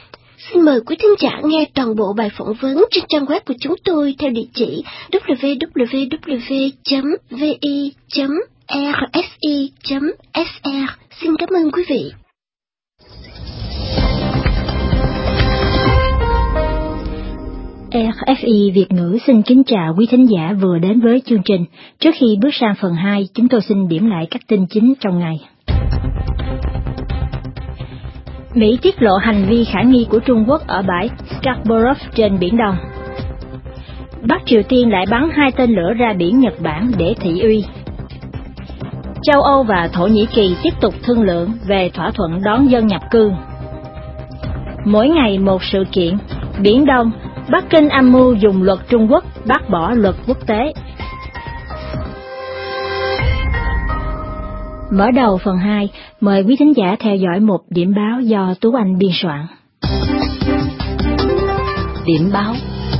Xin mời quý thính giả nghe toàn bộ bài phỏng vấn trên trang web của chúng tôi theo địa chỉ www.vi.rfi.sr. Xin cảm ơn quý vị. RFI Việt ngữ xin kính chào quý thính giả vừa đến với chương trình. Trước khi bước sang phần 2, chúng tôi xin điểm lại các tin chính trong ngày. Mỹ tiết lộ hành vi khả nghi của Trung Quốc ở bãi Scarborough trên Biển Đông. Bắc Triều Tiên lại bắn 2 tên lửa ra biển Nhật Bản để thị uy. Châu Âu và Thổ Nhĩ Kỳ tiếp tục thương lượng về thỏa thuận đón dân nhập cư. Mỗi ngày một sự kiện. Biển Đông, Bắc Kinh âm mưu dùng luật Trung Quốc bác bỏ luật quốc tế. Mở đầu phần 2, mời quý thính giả theo dõi một điểm báo do Tú Anh biên soạn. Điểm báo.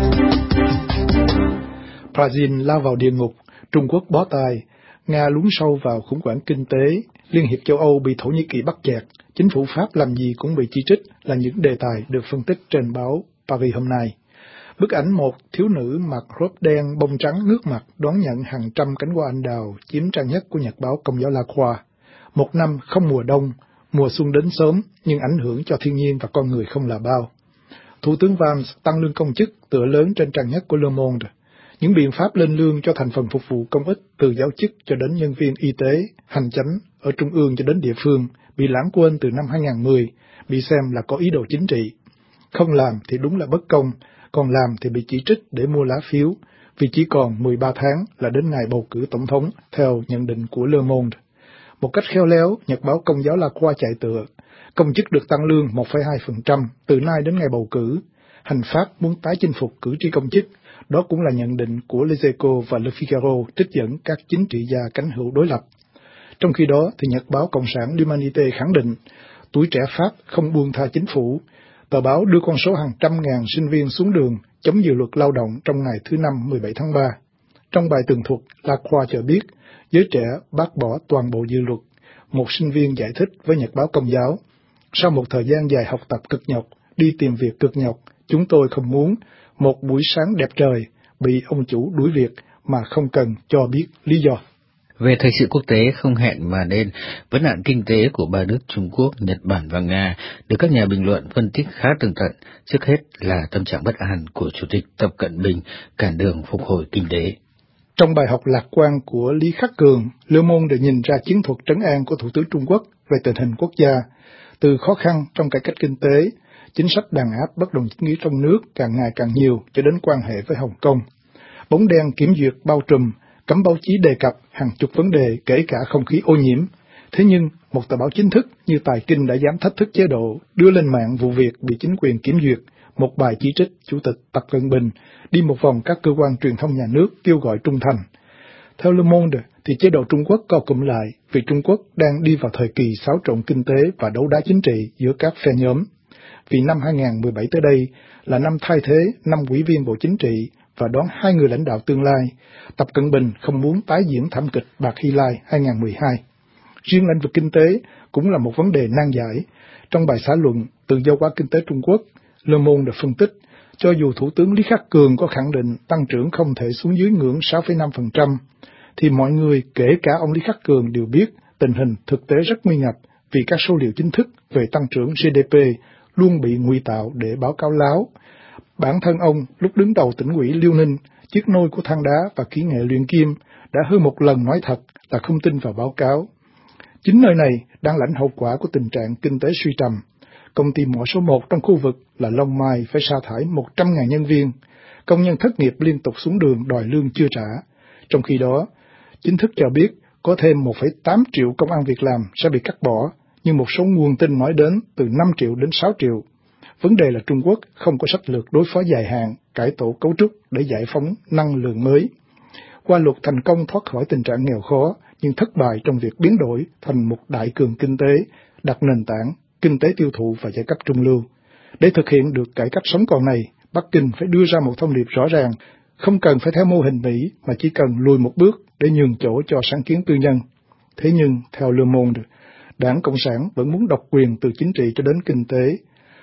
Brazil lao vào địa ngục, Trung Quốc bó tay, Nga lún sâu vào khủng hoảng kinh tế, Liên hiệp châu Âu bị Thổ Nhĩ Kỳ bắt chẹt, chính phủ Pháp làm gì cũng bị chỉ trích là những đề tài được phân tích trên báo Paris hôm nay. Bức ảnh một thiếu nữ mặc robe đen bông trắng nước mặt đón nhận hàng trăm cánh hoa anh đào chiếm trang nhất của nhật báo Công giáo La Croix. Một năm không mùa đông, mùa xuân đến sớm nhưng ảnh hưởng cho thiên nhiên và con người không là bao. Thủ tướng Valls tăng lương công chức tựa lớn trên trang nhất của Le Monde. Những biện pháp lên lương cho thành phần phục vụ công ích từ giáo chức cho đến nhân viên y tế, hành chánh ở trung ương cho đến địa phương bị lãng quên từ năm 2010, bị xem là có ý đồ chính trị. Không làm thì đúng là bất công, còn làm thì bị chỉ trích để mua lá phiếu, vì chỉ còn 13 tháng là đến ngày bầu cử tổng thống, theo nhận định của Le Monde. Một cách khéo léo, nhật báo Công giáo La Croix chạy tựa, công chức được tăng lương 1,2% từ nay đến ngày bầu cử. Hành pháp muốn tái chinh phục cử tri công chức, đó cũng là nhận định của Les Echos và Le Figaro trích dẫn các chính trị gia cánh hữu đối lập. Trong khi đó, thì nhật báo Cộng sản L'Humanité khẳng định, tuổi trẻ Pháp không buông tha chính phủ. Tờ báo đưa con số hàng trăm ngàn sinh viên xuống đường chống dự luật lao động trong ngày thứ Năm 17 tháng 3. Trong bài tường thuật, La Croix cho biết, giới trẻ bác bỏ toàn bộ dự luật. Một sinh viên giải thích với nhật báo Công giáo, sau một thời gian dài học tập cực nhọc, đi tìm việc cực nhọc, chúng tôi không muốn một buổi sáng đẹp trời bị ông chủ đuổi việc mà không cần cho biết lý do. Về thời sự quốc tế không hẹn mà nên, vấn nạn kinh tế của ba nước Trung Quốc, Nhật Bản và Nga được các nhà bình luận phân tích khá tường tận. Trước hết là tâm trạng bất an của Chủ tịch Tập Cận Bình cản đường phục hồi kinh tế. Trong bài học lạc quan của Lý Khắc Cường, Le Monde được nhìn ra chiến thuật trấn an của Thủ tướng Trung Quốc về tình hình quốc gia, từ khó khăn trong cải cách kinh tế, chính sách đàn áp bất đồng chính nghĩa trong nước càng ngày càng nhiều cho đến quan hệ với Hồng Kông. Bóng đen kiểm duyệt bao trùm, cấm báo chí đề cập hàng chục vấn đề kể cả không khí ô nhiễm. Thế nhưng, một tờ báo chính thức như Tài Kinh đã dám thách thức chế độ, đưa lên mạng vụ việc bị chính quyền kiểm duyệt, một bài chỉ trích Chủ tịch Tập Cận Bình, đi một vòng các cơ quan truyền thông nhà nước kêu gọi trung thành. Theo Le Monde, thì chế độ Trung Quốc co cụm lại vì Trung Quốc đang đi vào thời kỳ xáo trộn kinh tế và đấu đá chính trị giữa các phe nhóm. Vì năm 2017 tới đây là năm thay thế 5 ủy viên Bộ Chính trị và đón 2 người lãnh đạo tương lai, Tập Cận Bình không muốn tái diễn thảm kịch Bạc Hy Lai 2012. Riêng lĩnh vực kinh tế cũng là một vấn đề nan giải. Trong bài xã luận Tự do hóa kinh tế Trung Quốc, Le Monde đã phân tích, cho dù Thủ tướng Lý Khắc Cường có khẳng định tăng trưởng không thể xuống dưới ngưỡng 6,5%, thì mọi người, kể cả ông Lý Khắc Cường đều biết tình hình thực tế rất nguy ngập vì các số liệu chính thức về tăng trưởng GDP luôn bị ngụy tạo để báo cáo láo. Bản thân ông, lúc đứng đầu tỉnh ủy Liêu Ninh, chiếc nôi của than đá và kỹ nghệ luyện kim, đã hơn một lần nói thật là không tin vào báo cáo. Chính nơi này đang lãnh hậu quả của tình trạng kinh tế suy trầm. Công ty mỏ số 1 trong khu vực là Long Mai phải sa thải 100.000 nhân viên. Công nhân thất nghiệp liên tục xuống đường đòi lương chưa trả. Trong khi đó, chính thức cho biết có thêm 1,8 triệu công ăn việc làm sẽ bị cắt bỏ, nhưng một số nguồn tin nói đến từ 5 triệu đến 6 triệu. Vấn đề là Trung Quốc không có sách lược đối phó dài hạn, cải tổ cấu trúc để giải phóng năng lượng mới. Qua luật thành công thoát khỏi tình trạng nghèo khó, nhưng thất bại trong việc biến đổi thành một đại cường kinh tế, đặt nền tảng, kinh tế tiêu thụ và giai cấp trung lưu. Để thực hiện được cải cách sống còn này, Bắc Kinh phải đưa ra một thông điệp rõ ràng, không cần phải theo mô hình Mỹ mà chỉ cần lùi một bước để nhường chỗ cho sáng kiến tư nhân. Thế nhưng, theo Le Monde, Đảng Cộng sản vẫn muốn độc quyền từ chính trị cho đến kinh tế.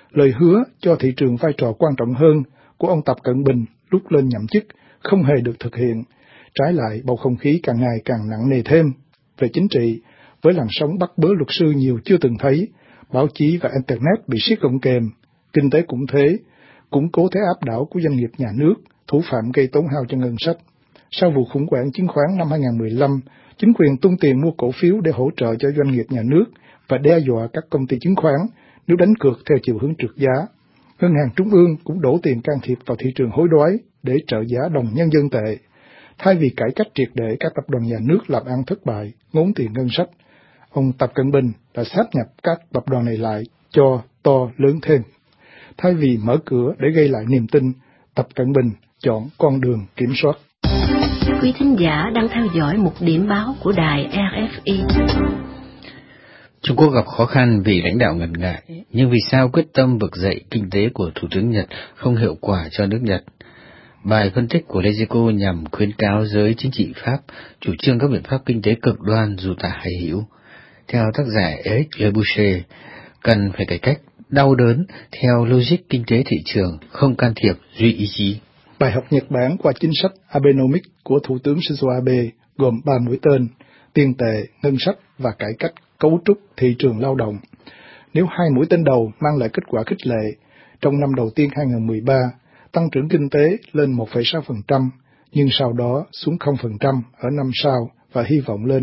Lời hứa cho thị trường vai trò quan trọng hơn của ông Tập Cận Bình lúc lên nhậm chức không hề được thực hiện. Trái lại, bầu không khí càng ngày càng nặng nề thêm. Về chính trị, với làn sóng bắt bớ luật sư nhiều chưa từng thấy, báo chí và Internet bị siết gọng kềm, kinh tế cũng thế, củng cố thế áp đảo của doanh nghiệp nhà nước, thủ phạm gây tổn hao cho ngân sách. Sau vụ khủng hoảng chứng khoán năm 2015, chính quyền tung tiền mua cổ phiếu để hỗ trợ cho doanh nghiệp nhà nước và đe dọa các công ty chứng khoán nếu đánh cược theo chiều hướng trượt giá. Ngân hàng Trung ương cũng đổ tiền can thiệp vào thị trường hối đoái để trợ giá đồng nhân dân tệ. Thay vì cải cách triệt để các tập đoàn nhà nước làm ăn thất bại, ngốn tiền ngân sách, ông Tập Cận Bình đã sáp nhập các tập đoàn này lại cho to lớn thêm. Thay vì mở cửa để gây lại niềm tin, Tập Cận Bình chọn con đường kiểm soát. Quý thính giả đang theo dõi một điểm báo của đài RFI. Trung Quốc gặp khó khăn vì lãnh đạo ngần ngại, nhưng vì sao quyết tâm vực dậy kinh tế của Thủ tướng Nhật không hiệu quả cho nước Nhật? Bài phân tích của Lezeco nhằm khuyến cáo giới chính trị Pháp chủ trương các biện pháp kinh tế cực đoan dù tả hay hữu. Theo tác giả Eric Le Boucher, cần phải cải cách đau đớn theo logic kinh tế thị trường, không can thiệp duy ý chí. Bài học Nhật Bản qua chính sách Abenomics của Thủ tướng Shinzo Abe gồm 3 mũi tên: tiền tệ, ngân sách và cải cách cấu trúc thị trường lao động. Nếu 2 mũi tên đầu mang lại kết quả khích lệ, trong năm đầu tiên 2013, tăng trưởng kinh tế lên 1,6%, nhưng sau đó xuống 0% ở năm sau và hy vọng lên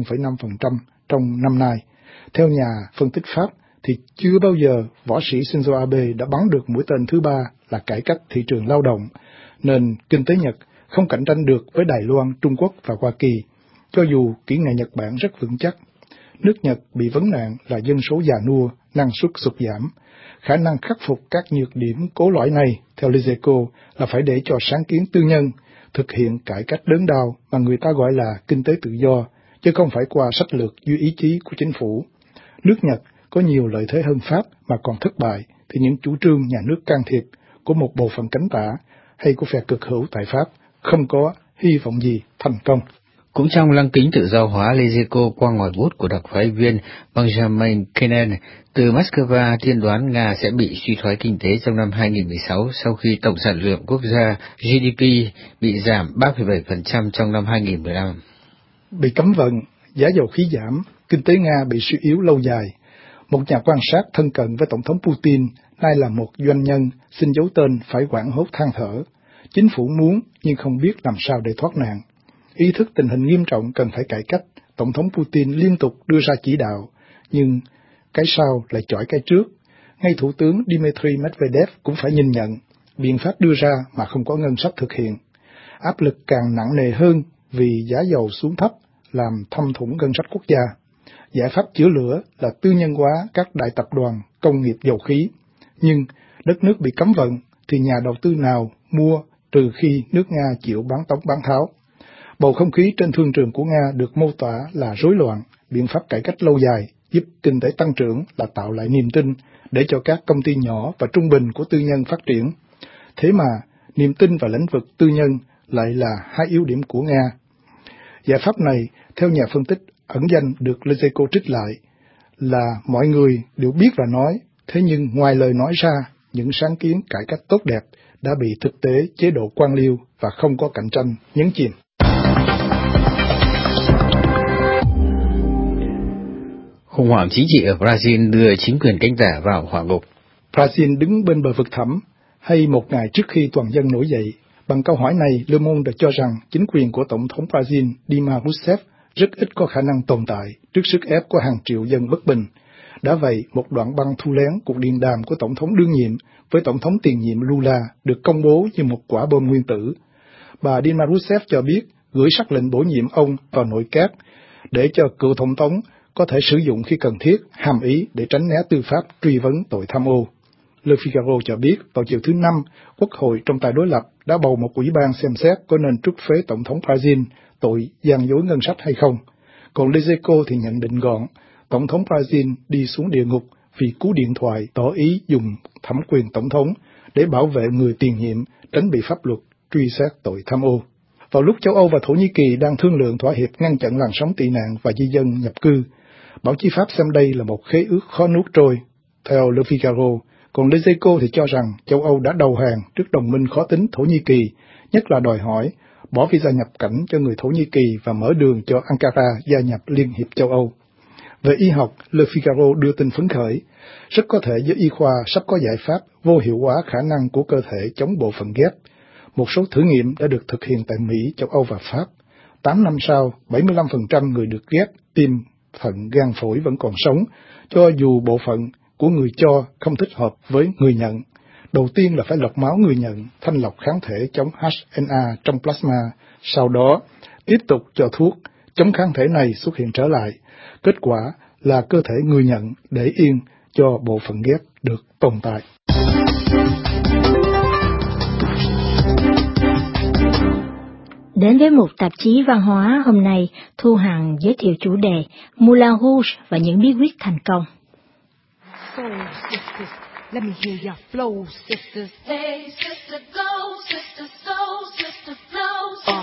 0,5% trong năm nay. Theo nhà phân tích Pháp, thì chưa bao giờ võ sĩ Shinzo Abe đã bắn được mũi tên thứ 3 là cải cách thị trường lao động, nên kinh tế Nhật không cạnh tranh được với Đài Loan, Trung Quốc và Hoa Kỳ, cho dù kỹ nghệ Nhật Bản rất vững chắc. Nước Nhật bị vấn nạn là dân số già nua, năng suất sụt giảm. Khả năng khắc phục các nhược điểm cốt lõi này, theo Lezeco, là phải để cho sáng kiến tư nhân thực hiện cải cách đớn đau mà người ta gọi là kinh tế tự do, chứ không phải qua sách lược duy ý chí của chính phủ. Nước Nhật có nhiều lợi thế hơn Pháp mà còn thất bại, thì những chủ trương nhà nước can thiệp của một bộ phận cánh tả hay của phe cực hữu tại Pháp không có hy vọng gì thành công. Cũng trong lăng kính tự do hóa, Lezeco qua ngòi bút của đặc phái viên Benjamin Kenen từ Moscow tiên đoán Nga sẽ bị suy thoái kinh tế trong năm 2016 sau khi tổng sản lượng quốc gia GDP bị giảm 3,7% trong năm 2015. Bị cấm vận, giá dầu khí giảm, kinh tế Nga bị suy yếu lâu dài. Một nhà quan sát thân cận với Tổng thống Putin, nay là một doanh nhân, xin giấu tên phải hoảng hốt than thở. Chính phủ muốn nhưng không biết làm sao để thoát nạn. Ý thức tình hình nghiêm trọng cần phải cải cách, Tổng thống Putin liên tục đưa ra chỉ đạo, nhưng cái sau lại chọi cái trước. Ngay Thủ tướng Dmitry Medvedev cũng phải nhìn nhận, biện pháp đưa ra mà không có ngân sách thực hiện. Áp lực càng nặng nề hơn vì giá dầu xuống thấp, làm thâm thủng ngân sách quốc gia. Giải pháp chữa lửa là tư nhân hóa các đại tập đoàn công nghiệp dầu khí. Nhưng đất nước bị cấm vận thì nhà đầu tư nào mua trừ khi nước Nga chịu bán tống bán tháo. Bầu không khí trên thương trường của Nga được mô tả là rối loạn. Biện pháp cải cách lâu dài giúp kinh tế tăng trưởng là tạo lại niềm tin để cho các công ty nhỏ và trung bình của tư nhân phát triển. Thế mà niềm tin vào lĩnh vực tư nhân lại là hai yếu điểm của Nga. Giải pháp này, theo nhà phân tích ẩn danh được Lezeco trích lại, là mọi người đều biết và nói, thế nhưng ngoài lời nói ra, những sáng kiến cải cách tốt đẹp đã bị thực tế chế độ quan liêu và không có cạnh tranh nhấn chìm. Khủng hoảng chính trị ở Brazil đưa chính quyền cánh tả vào hỏa ngục. Brazil đứng bên bờ vực thẳm, hay một ngày trước khi toàn dân nổi dậy? Bằng câu hỏi này, Le Monde cho rằng chính quyền của Tổng thống Brazil Dilma Rousseff rất ít có khả năng tồn tại trước sức ép của hàng triệu dân bất bình. Đã vậy, một đoạn băng thu lén cuộc điện đàm của Tổng thống đương nhiệm với Tổng thống tiền nhiệm Lula được công bố như một quả bom nguyên tử. Bà Dilma Rousseff cho biết gửi sắc lệnh bổ nhiệm ông vào nội các để cho cựu Tổng thống có thể sử dụng khi cần thiết, hàm ý để tránh né tư pháp truy vấn tội tham ô. Le Figaro cho biết vào chiều thứ Năm, Quốc hội trong tài đối lập đã bầu một ủy ban xem xét có nên truất phế Tổng thống Brazil tội gian dối ngân sách hay không. Còn Lezeco thì nhận định gọn, Tổng thống Brazil đi xuống địa ngục vì cú điện thoại tỏ ý dùng thẩm quyền Tổng thống để bảo vệ người tiền nhiệm, tránh bị pháp luật truy xét tội tham ô. Vào lúc châu Âu và Thổ Nhĩ Kỳ đang thương lượng thỏa hiệp ngăn chặn làn sóng tị nạn và di dân nhập cư, báo chí Pháp xem đây là một khế ước khó nuốt trôi. Theo Le Figaro, Còn Lezeko thì cho rằng châu Âu đã đầu hàng trước đồng minh khó tính Thổ Nhĩ Kỳ, nhất là đòi hỏi bỏ visa nhập cảnh cho người Thổ Nhĩ Kỳ và mở đường cho Ankara gia nhập Liên hiệp châu Âu. Về y học, Le Figaro đưa tin phấn khởi, rất có thể giới y khoa sắp có giải pháp vô hiệu hóa khả năng của cơ thể chống bộ phận ghép. Một số thử nghiệm đã được thực hiện tại Mỹ, châu Âu và Pháp. 8 năm sau, 75% người được ghép tim, thận, gan, phổi vẫn còn sống, cho dù bộ phận của người cho không thích hợp với người nhận. Đầu tiên là phải lọc máu người nhận, thanh lọc kháng thể chống HNA trong plasma, sau đó tiếp tục cho thuốc, chống kháng thể này xuất hiện trở lại. Kết quả là cơ thể người nhận để yên cho bộ phận ghép được tồn tại. Đến với một tạp chí văn hóa hôm nay, Thu Hằng giới thiệu chủ đề Moulin Rouge và những bí quyết thành công. So, sisters, let me hear your flow, sisters. Hey, sister, go, sister, so, sister, flow,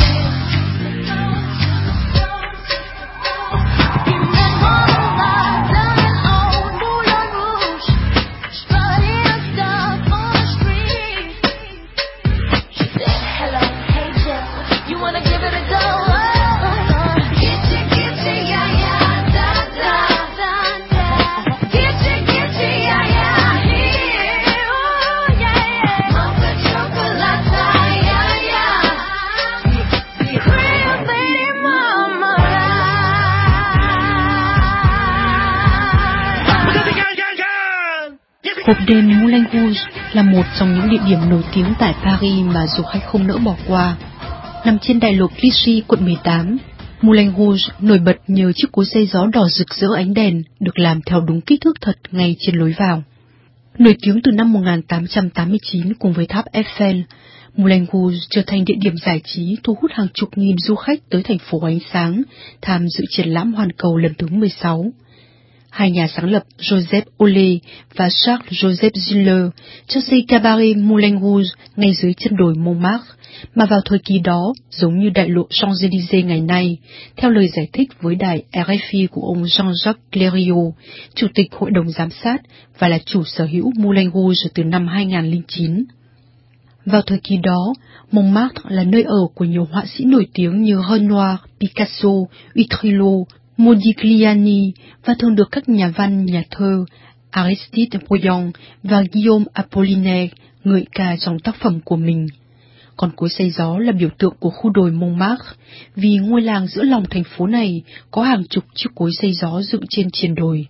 Hộp đêm Moulin Rouge là một trong những địa điểm nổi tiếng tại Paris mà du khách không nỡ bỏ qua. Nằm trên đại lộ Clichy, quận 18, Moulin Rouge nổi bật nhờ chiếc cối xay gió đỏ rực rỡ ánh đèn được làm theo đúng kích thước thật ngay trên lối vào. Nổi tiếng từ năm 1889 cùng với tháp Eiffel, Moulin Rouge trở thành địa điểm giải trí thu hút hàng chục nghìn du khách tới thành phố ánh sáng tham dự triển lãm hoàn cầu lần thứ 16. Hai nhà sáng lập Joseph Olé và Charles-Joseph Ziller cho xây cabaret Moulin Rouge ngay dưới chân đồi Montmartre, mà vào thời kỳ đó giống như đại lộ Champs-Élysées ngày nay, theo lời giải thích với đài RFI của ông Jean-Jacques Clériot, chủ tịch hội đồng giám sát và là chủ sở hữu Moulin Rouge từ năm 2009. Vào thời kỳ đó, Montmartre là nơi ở của nhiều họa sĩ nổi tiếng như Renoir, Picasso, Utrillo, Modigliani và thường được các nhà văn, nhà thơ Aristide Briand và Guillaume Apollinaire ngợi ca trong tác phẩm của mình. Còn cối xay gió là biểu tượng của khu đồi Montmartre, vì ngôi làng giữa lòng thành phố này có hàng chục chiếc cối xay gió dựng trên triền đồi.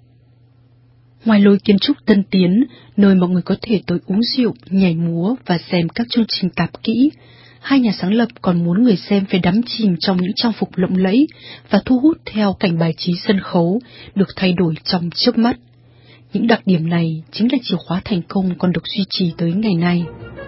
Ngoài lối kiến trúc tân tiến, nơi mọi người có thể tới uống rượu, nhảy múa và xem các chương trình tạp kỹ, hai nhà sáng lập còn muốn người xem phải đắm chìm trong những trang phục lộng lẫy và thu hút theo cảnh bài trí sân khấu được thay đổi trong chớp mắt. Những đặc điểm này chính là chìa khóa thành công còn được duy trì tới ngày nay.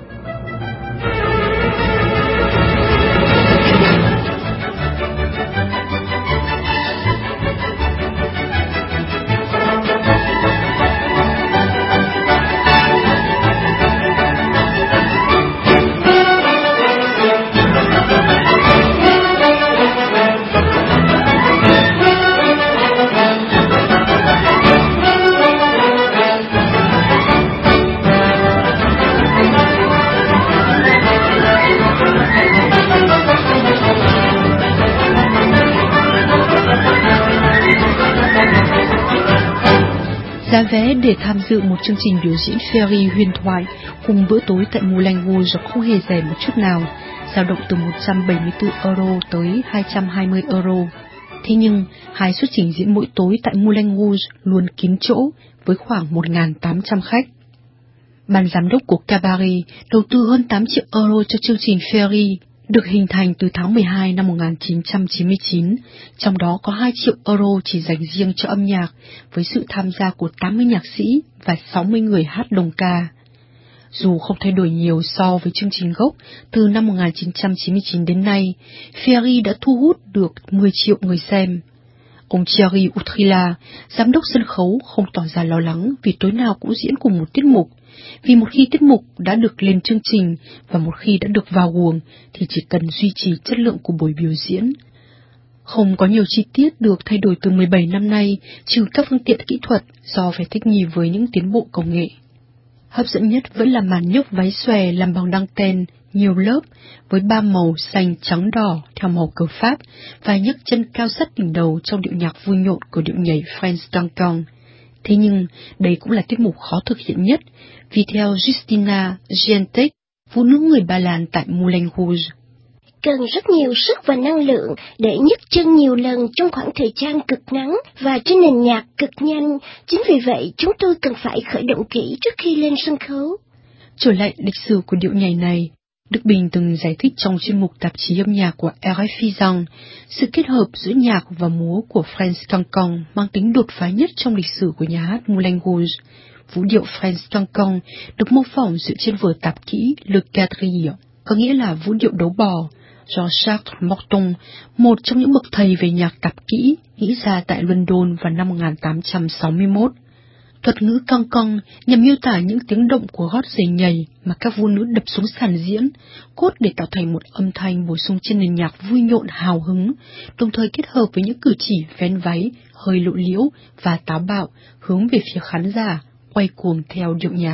Giá vé để tham dự một chương trình biểu diễn Ferry huyền thoại cùng bữa tối tại Moulin Rouge không hề rẻ một chút nào, dao động từ 174 euro tới 220 euro. Thế nhưng, hai suất trình diễn mỗi tối tại Moulin Rouge luôn kín chỗ với khoảng 1.800 khách. Ban giám đốc của cabaret đầu tư hơn 8 triệu euro cho chương trình Ferry, được hình thành từ tháng 12 năm 1999, trong đó có 2 triệu euro chỉ dành riêng cho âm nhạc, với sự tham gia của 80 nhạc sĩ và 60 người hát đồng ca. Dù không thay đổi nhiều so với chương trình gốc, từ năm 1999 đến nay, Ferry đã thu hút được 10 triệu người xem. Ông Thierry Utrilla, giám đốc sân khấu, không tỏ ra lo lắng vì tối nào cũng diễn cùng một tiết mục, vì một khi tiết mục đã được lên chương trình và một khi đã được vào guồng thì chỉ cần duy trì chất lượng của buổi biểu diễn. Không có nhiều chi tiết được thay đổi từ 17 năm nay, trừ các phương tiện kỹ thuật do phải thích nghi với những tiến bộ công nghệ. Hấp dẫn nhất vẫn là màn nhúc váy xòe làm bằng đăng ten, nhiều lớp, với 3 màu xanh, trắng, đỏ theo màu cờ Pháp, và nhấc chân cao sát đỉnh đầu trong điệu nhạc vui nhộn của điệu nhảy French Cancan. Thế nhưng, đây cũng là tiết mục khó thực hiện nhất, vì theo Justina Gientek, phụ nữ người Ba Lan tại Moulin Rouge, cần rất nhiều sức và năng lượng để nhấc chân nhiều lần trong khoảng thời gian cực ngắn và trên nền nhạc cực nhanh. Chính vì vậy, chúng tôi cần phải khởi động kỹ trước khi lên sân khấu. Trở lại lịch sử của điệu nhảy này, Đức Bình từng giải thích trong chuyên mục tạp chí âm nhạc của RFI rằng sự kết hợp giữa nhạc và múa của French Cancan mang tính đột phá nhất trong lịch sử của nhà hát Moulin Rouge. Vũ điệu French Cancan được mô phỏng dựa trên vở tạp kỹ Le Quadrille, có nghĩa là vũ điệu đấu bò, do Charles Morton, một trong những bậc thầy về nhạc tạp kỹ, nghĩ ra tại London vào năm 1861. Thuật ngữ Cancan nhằm miêu tả những tiếng động của gót giày nhảy mà các vũ nữ đập xuống sàn diễn, cốt để tạo thành một âm thanh bổ sung trên nền nhạc vui nhộn hào hứng, đồng thời kết hợp với những cử chỉ vén váy, hơi lộ liễu và táo bạo hướng về phía khán giả, quay cuồng theo điệu nhạc.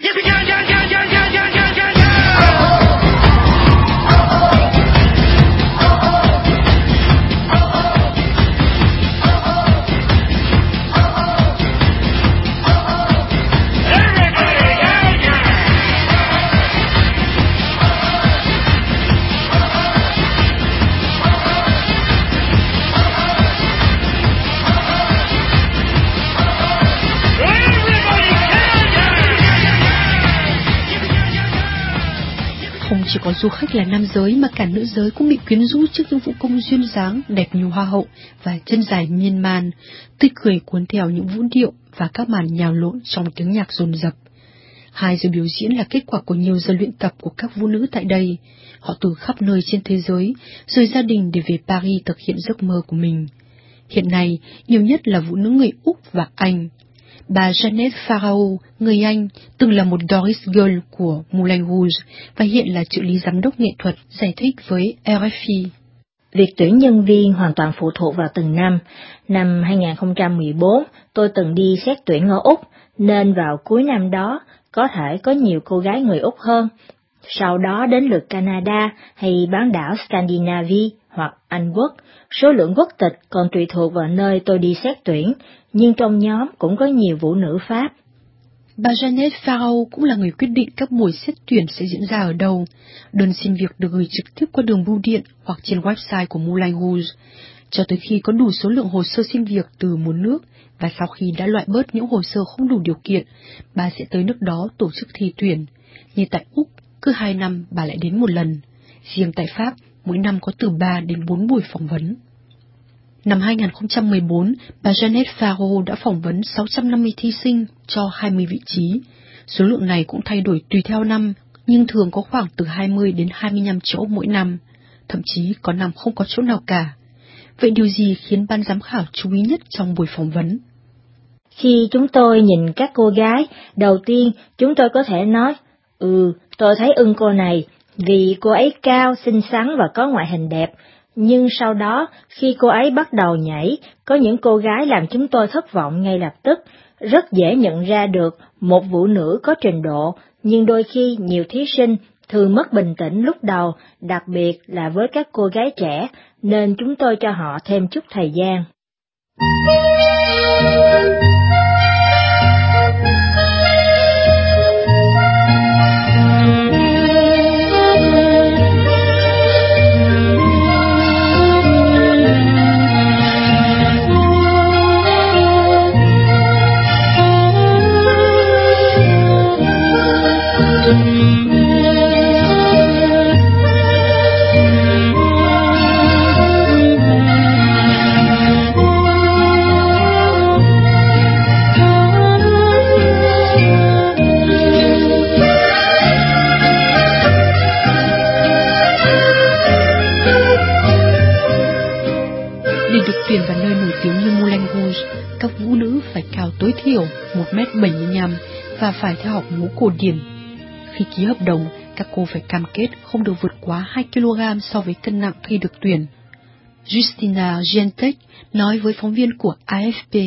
Không chỉ có du khách là nam giới mà cả nữ giới cũng bị quyến rũ trước những vũ công duyên dáng, đẹp như hoa hậu và chân dài miên man, tươi cười cuốn theo những vũ điệu và các màn nhào lộn trong tiếng nhạc dồn dập. 2 giờ biểu diễn là kết quả của nhiều giờ luyện tập của các vũ nữ tại đây. Họ từ khắp nơi trên thế giới, rời gia đình để về Paris thực hiện giấc mơ của mình. Hiện nay, nhiều nhất là vũ nữ người Úc và Anh. Bà Janet Farao, người Anh, từng là một Doris Girl của Moulin Rouge và hiện là trợ lý giám đốc nghệ thuật, giải thích với RFI. Việc tuyển nhân viên hoàn toàn phụ thuộc vào từng năm. Năm 2014, tôi từng đi xét tuyển ở Úc, nên vào cuối năm đó có thể có nhiều cô gái người Úc hơn. Sau đó đến lượt Canada hay bán đảo Scandinavia hoặc Anh Quốc. Số lượng quốc tịch còn tùy thuộc vào nơi tôi đi xét tuyển, nhưng trong nhóm cũng có nhiều vũ nữ Pháp. Bà Janet Farao cũng là người quyết định các buổi xét tuyển sẽ diễn ra ở đâu. Đơn xin việc được gửi trực tiếp qua đường bưu điện hoặc trên website của Moulin Rouge, cho tới khi có đủ số lượng hồ sơ xin việc từ một nước, và sau khi đã loại bớt những hồ sơ không đủ điều kiện, bà sẽ tới nước đó tổ chức thi tuyển. Như tại Úc, cứ 2 năm bà lại đến một lần. Riêng tại Pháp, mỗi năm có từ 3 đến 4 buổi phỏng vấn. Năm 2014, bà Janet Farao đã phỏng vấn 650 thí sinh cho 20 vị trí. Số lượng này cũng thay đổi tùy theo năm, nhưng thường có khoảng từ 20 đến 25 chỗ mỗi năm. Thậm chí có năm không có chỗ nào cả. Vậy điều gì khiến ban giám khảo chú ý nhất trong buổi phỏng vấn? Khi chúng tôi nhìn các cô gái, đầu tiên chúng tôi có thể nói, tôi thấy ưng cô này, vì cô ấy cao, xinh xắn và có ngoại hình đẹp. Nhưng sau đó, khi cô ấy bắt đầu nhảy, có những cô gái làm chúng tôi thất vọng ngay lập tức. Rất dễ nhận ra được một vũ nữ có trình độ, nhưng đôi khi nhiều thí sinh thường mất bình tĩnh lúc đầu, đặc biệt là với các cô gái trẻ, nên chúng tôi cho họ thêm chút thời gian. Tuyển vào nơi nổi tiếng như Moulin Rouge, các vũ nữ phải cao tối thiểu 1m75 và phải theo học múa cổ điển. Khi ký hợp đồng, các cô phải cam kết không được vượt quá 2 kg so với cân nặng khi được tuyển. Justina Gientek nói với phóng viên của AFP.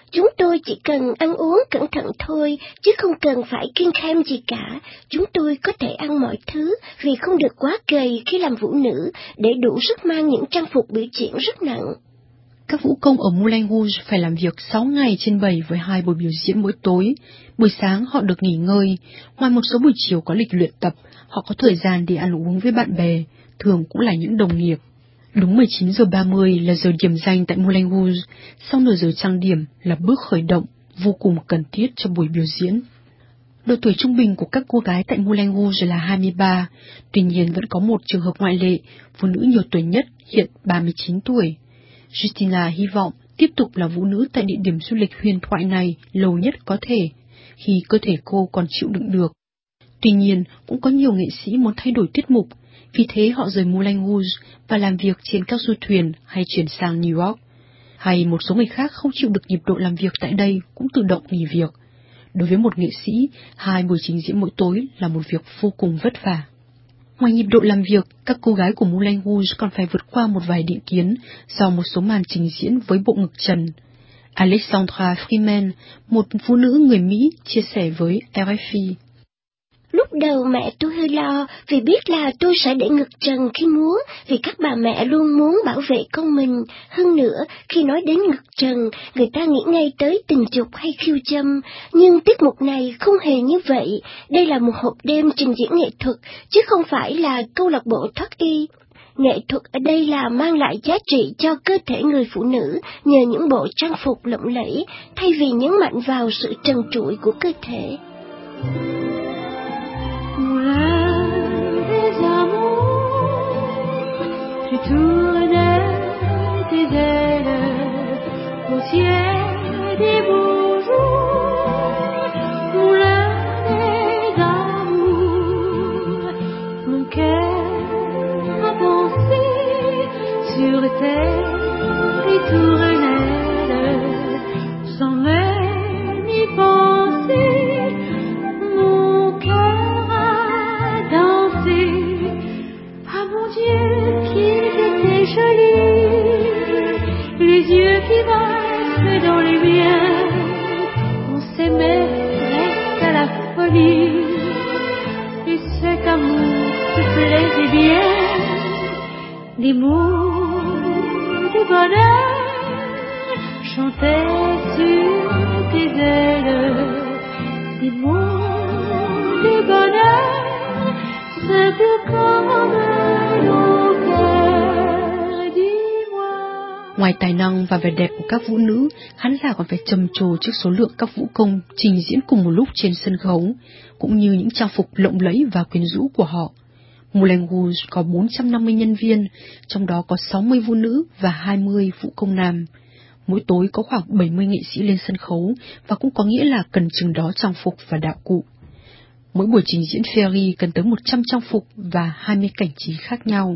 Chúng tôi chỉ cần ăn uống cẩn thận thôi, chứ không cần phải kiêng khem gì cả. Chúng tôi có thể ăn mọi thứ vì không được quá gầy khi làm vũ nữ để đủ sức mang những trang phục biểu diễn rất nặng. Các vũ công ở Moulin Rouge phải làm việc 6 ngày trên 7 với 2 buổi biểu diễn mỗi tối. Buổi sáng họ được nghỉ ngơi, ngoài một số buổi chiều có lịch luyện tập, họ có thời gian để ăn uống với bạn bè, thường cũng là những đồng nghiệp. Đúng 19:30 là giờ điểm danh tại Moulin Rouge, sau nửa giờ trang điểm là bước khởi động, vô cùng cần thiết cho buổi biểu diễn. Độ tuổi trung bình của các cô gái tại Moulin Rouge là 23, tuy nhiên vẫn có một trường hợp ngoại lệ, phụ nữ nhiều tuổi nhất hiện 39 tuổi. Justina hy vọng tiếp tục là vũ nữ tại địa điểm du lịch huyền thoại này lâu nhất có thể, khi cơ thể cô còn chịu đựng được. Tuy nhiên, cũng có nhiều nghệ sĩ muốn thay đổi tiết mục, vì thế họ rời Moulin Rouge và làm việc trên các du thuyền hay chuyển sang New York. Hay một số người khác không chịu được nhịp độ làm việc tại đây cũng tự động nghỉ việc. Đối với một nghệ sĩ, 2 buổi trình diễn mỗi tối là một việc vô cùng vất vả. Ngoài nhịp độ làm việc, các cô gái của Moulin Rouge còn phải vượt qua một vài định kiến sau một số màn trình diễn với bộ ngực trần. Alexandra Freeman, một phụ nữ người Mỹ, chia sẻ với RFI. Lúc đầu mẹ tôi hơi lo vì biết là tôi sẽ để ngực trần khi múa, vì các bà mẹ luôn muốn bảo vệ con mình. Hơn nữa, khi nói đến ngực trần, người ta nghĩ ngay tới tình dục hay khiêu dâm, nhưng tiết mục này không hề như vậy. Đây là một hộp đêm trình diễn nghệ thuật, chứ không phải là câu lạc bộ thoát y. Nghệ thuật ở đây là mang lại giá trị cho cơ thể người phụ nữ nhờ những bộ trang phục lộng lẫy, thay vì nhấn mạnh vào sự trần trụi của cơ thể. Moulin des amours, tu tournais tes ailes au ciel des beaux jours. Moulin des amours, mon cœur a pensé sur tes tournelles, sans même y penser. Les yeux qui dansent dans les miens, on s'aimait presque à la folie, et cet amour se plaisait bien. Des mots de bonheur chantaient sur tes ailes, des mots de bonheur simples comme l'eau. Ngoài tài năng và vẻ đẹp của các vũ nữ, khán giả còn phải trầm trồ trước số lượng các vũ công trình diễn cùng một lúc trên sân khấu, cũng như những trang phục lộng lẫy và quyến rũ của họ. Moulin Rouge có 450 nhân viên, trong đó có 60 vũ nữ và 20 vũ công nam. Mỗi tối có khoảng 70 nghệ sĩ lên sân khấu, và cũng có nghĩa là cần chừng đó trang phục và đạo cụ. Mỗi buổi trình diễn Ferry cần tới 100 trang phục và 20 cảnh trí khác nhau.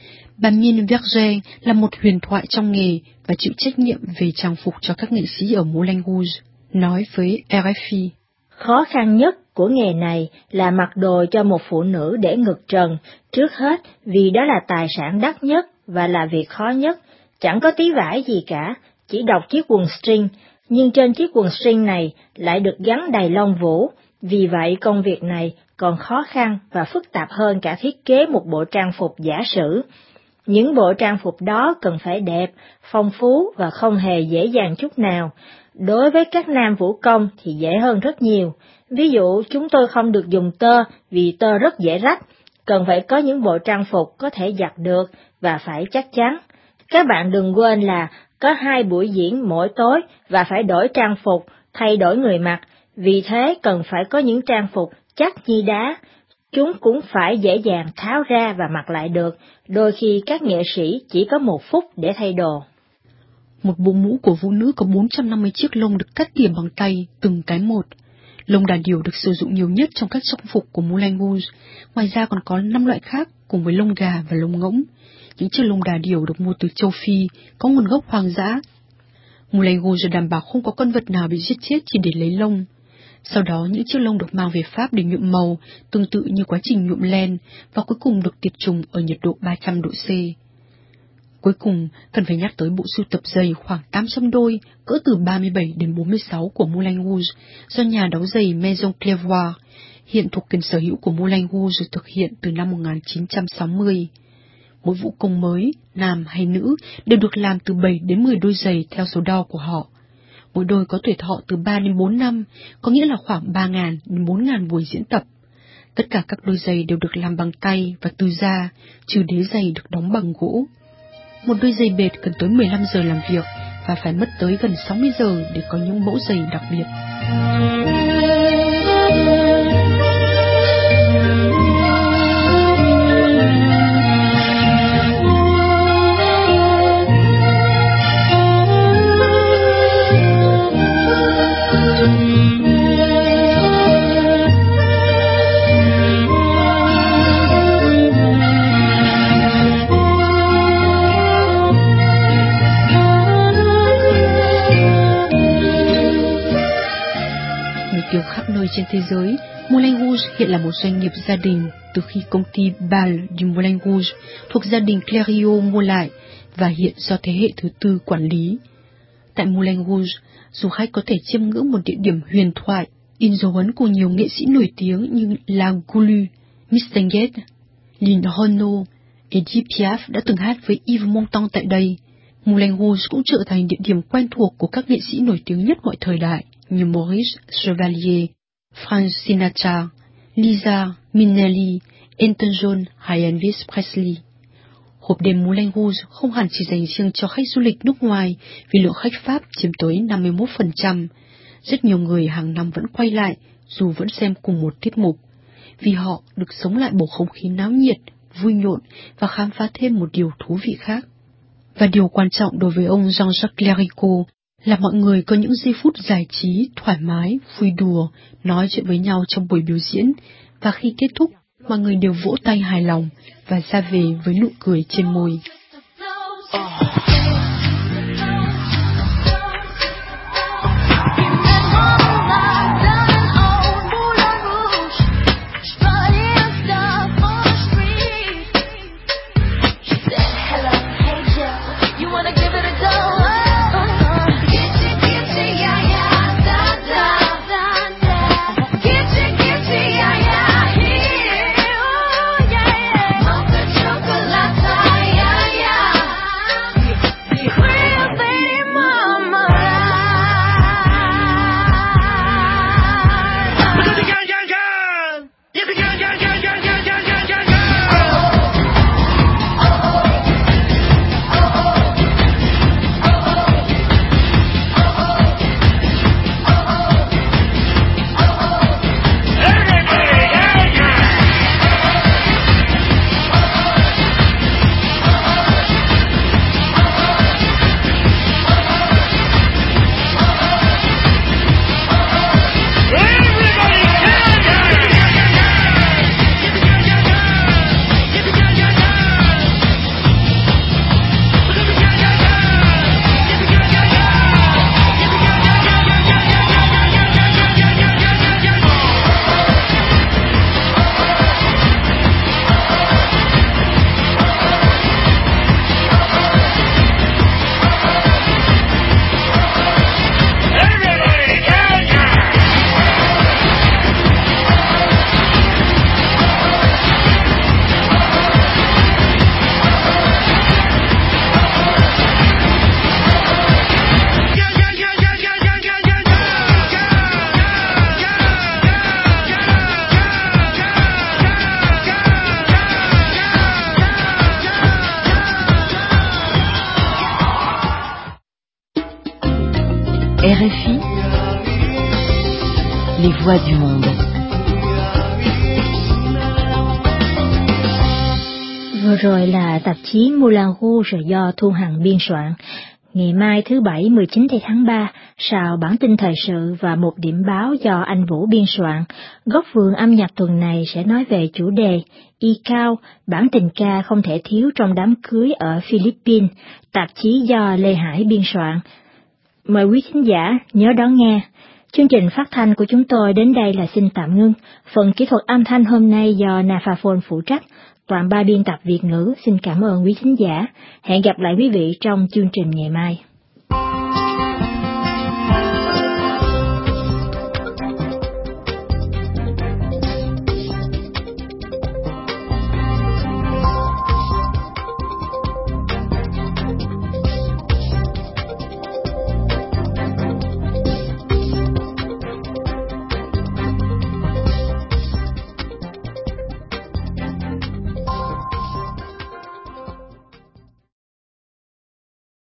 Bà Mine Verger là một huyền thoại trong nghề và chịu trách nhiệm về trang phục cho các nghệ sĩ ở Moulin Rouge, nói với RFI. Khó khăn nhất của nghề này là mặc đồ cho một phụ nữ để ngực trần, trước hết vì đó là tài sản đắt nhất và là việc khó nhất. Chẳng có tí vải gì cả, chỉ đọc chiếc quần string, nhưng trên chiếc quần string này lại được gắn đầy lông vũ. Vì vậy công việc này còn khó khăn và phức tạp hơn cả thiết kế một bộ trang phục giả sử. Những bộ trang phục đó cần phải đẹp, phong phú và không hề dễ dàng chút nào. Đối với các nam vũ công thì dễ hơn rất nhiều. Ví dụ chúng tôi không được dùng tơ vì tơ rất dễ rách, cần phải có những bộ trang phục có thể giặt được và phải chắc chắn. Các bạn đừng quên là có 2 buổi diễn mỗi tối và phải đổi trang phục, thay đổi người mặc, vì thế cần phải có những trang phục chắc như đá. Chúng cũng phải dễ dàng tháo ra và mặc lại được, đôi khi các nghệ sĩ chỉ có 1 phút để thay đồ. Một bộ mũ của vũ nữ có 450 chiếc lông được cắt tỉa bằng tay, từng cái một. Lông đà điểu được sử dụng nhiều nhất trong các trang phục của Moulin Rouge, ngoài ra còn có 5 loại khác cùng với lông gà và lông ngỗng. Những chiếc lông đà điểu được mua từ châu Phi, có nguồn gốc hoang dã. Moulin Rouge đảm bảo không có con vật nào bị giết chết chỉ để lấy lông. Sau đó những chiếc lông được mang về Pháp để nhuộm màu, tương tự như quá trình nhuộm len, và cuối cùng được tiệt trùng ở nhiệt độ 300 độ C. Cuối cùng, cần phải nhắc tới bộ sưu tập giày khoảng 800 đôi, cỡ từ 37 đến 46 của Moulin Rouge, do nhà đóng giày Maison Clairvoy, hiện thuộc quyền sở hữu của Moulin Rouge, thực hiện từ năm 1960. Mỗi vũ công mới, nam hay nữ, đều được làm từ 7 đến 10 đôi giày theo số đo của họ. Mỗi đôi có tuổi thọ từ 3 đến 4 năm, có nghĩa là khoảng 3.000 đến 4.000 buổi diễn tập. Tất cả các đôi giày đều được làm bằng tay và từ da, trừ đế giày được đóng bằng gỗ. Một đôi giày bệt cần tới 15 giờ làm việc và phải mất tới gần 60 giờ để có những mẫu giày đặc biệt. Trên thế giới, Moulin Rouge hiện là một doanh nghiệp gia đình từ khi công ty Bal du Moulin Rouge thuộc gia đình Cleriot mua lại và hiện do thế hệ thứ tư quản lý. Tại Moulin Rouge, du khách có thể chiêm ngưỡng một địa điểm huyền thoại, in dấu ấn của nhiều nghệ sĩ nổi tiếng như Lagoulu, Mistinguett, Lynn Renaud, Edith Piaf đã từng hát với Yves Montand tại đây. Moulin Rouge cũng trở thành địa điểm quen thuộc của các nghệ sĩ nổi tiếng nhất mọi thời đại như Maurice Chevalier, Frank Sinatra, Liza Minnelli, Elton John hay Elvis Presley. Hộp đêm Moulin Rouge không hẳn chỉ dành riêng cho khách du lịch nước ngoài vì lượng khách Pháp chiếm tới 51%. Rất nhiều người hàng năm vẫn quay lại dù vẫn xem cùng một tiết mục, vì họ được sống lại bầu không khí náo nhiệt, vui nhộn và khám phá thêm một điều thú vị khác. Và điều quan trọng đối với ông Jean-Jacques Clerico là mọi người có những giây phút giải trí, thoải mái, vui đùa, nói chuyện với nhau trong buổi biểu diễn, và khi kết thúc, mọi người đều vỗ tay hài lòng và ra về với nụ cười trên môi. RFI, les voix du monde. Vừa rồi là tạp chí Moulin Rouge do Thu Hằng biên soạn. Ngày mai thứ Bảy 19 tháng 3, sau bản tin thời sự và một điểm báo do anh Vũ biên soạn, Góc vườn âm nhạc tuần này sẽ nói về chủ đề Y Cao, bản tình ca không thể thiếu trong đám cưới ở Philippines, tạp chí do Lê Hải biên soạn. Mời quý khán giả nhớ đón nghe. Chương trình phát thanh của chúng tôi đến đây là xin tạm ngưng. Phần kỹ thuật âm thanh hôm nay do Nafaphone phụ trách. toàn ban biên tập Việt ngữ xin cảm ơn quý thính giả. Hẹn gặp lại quý vị trong chương trình ngày mai.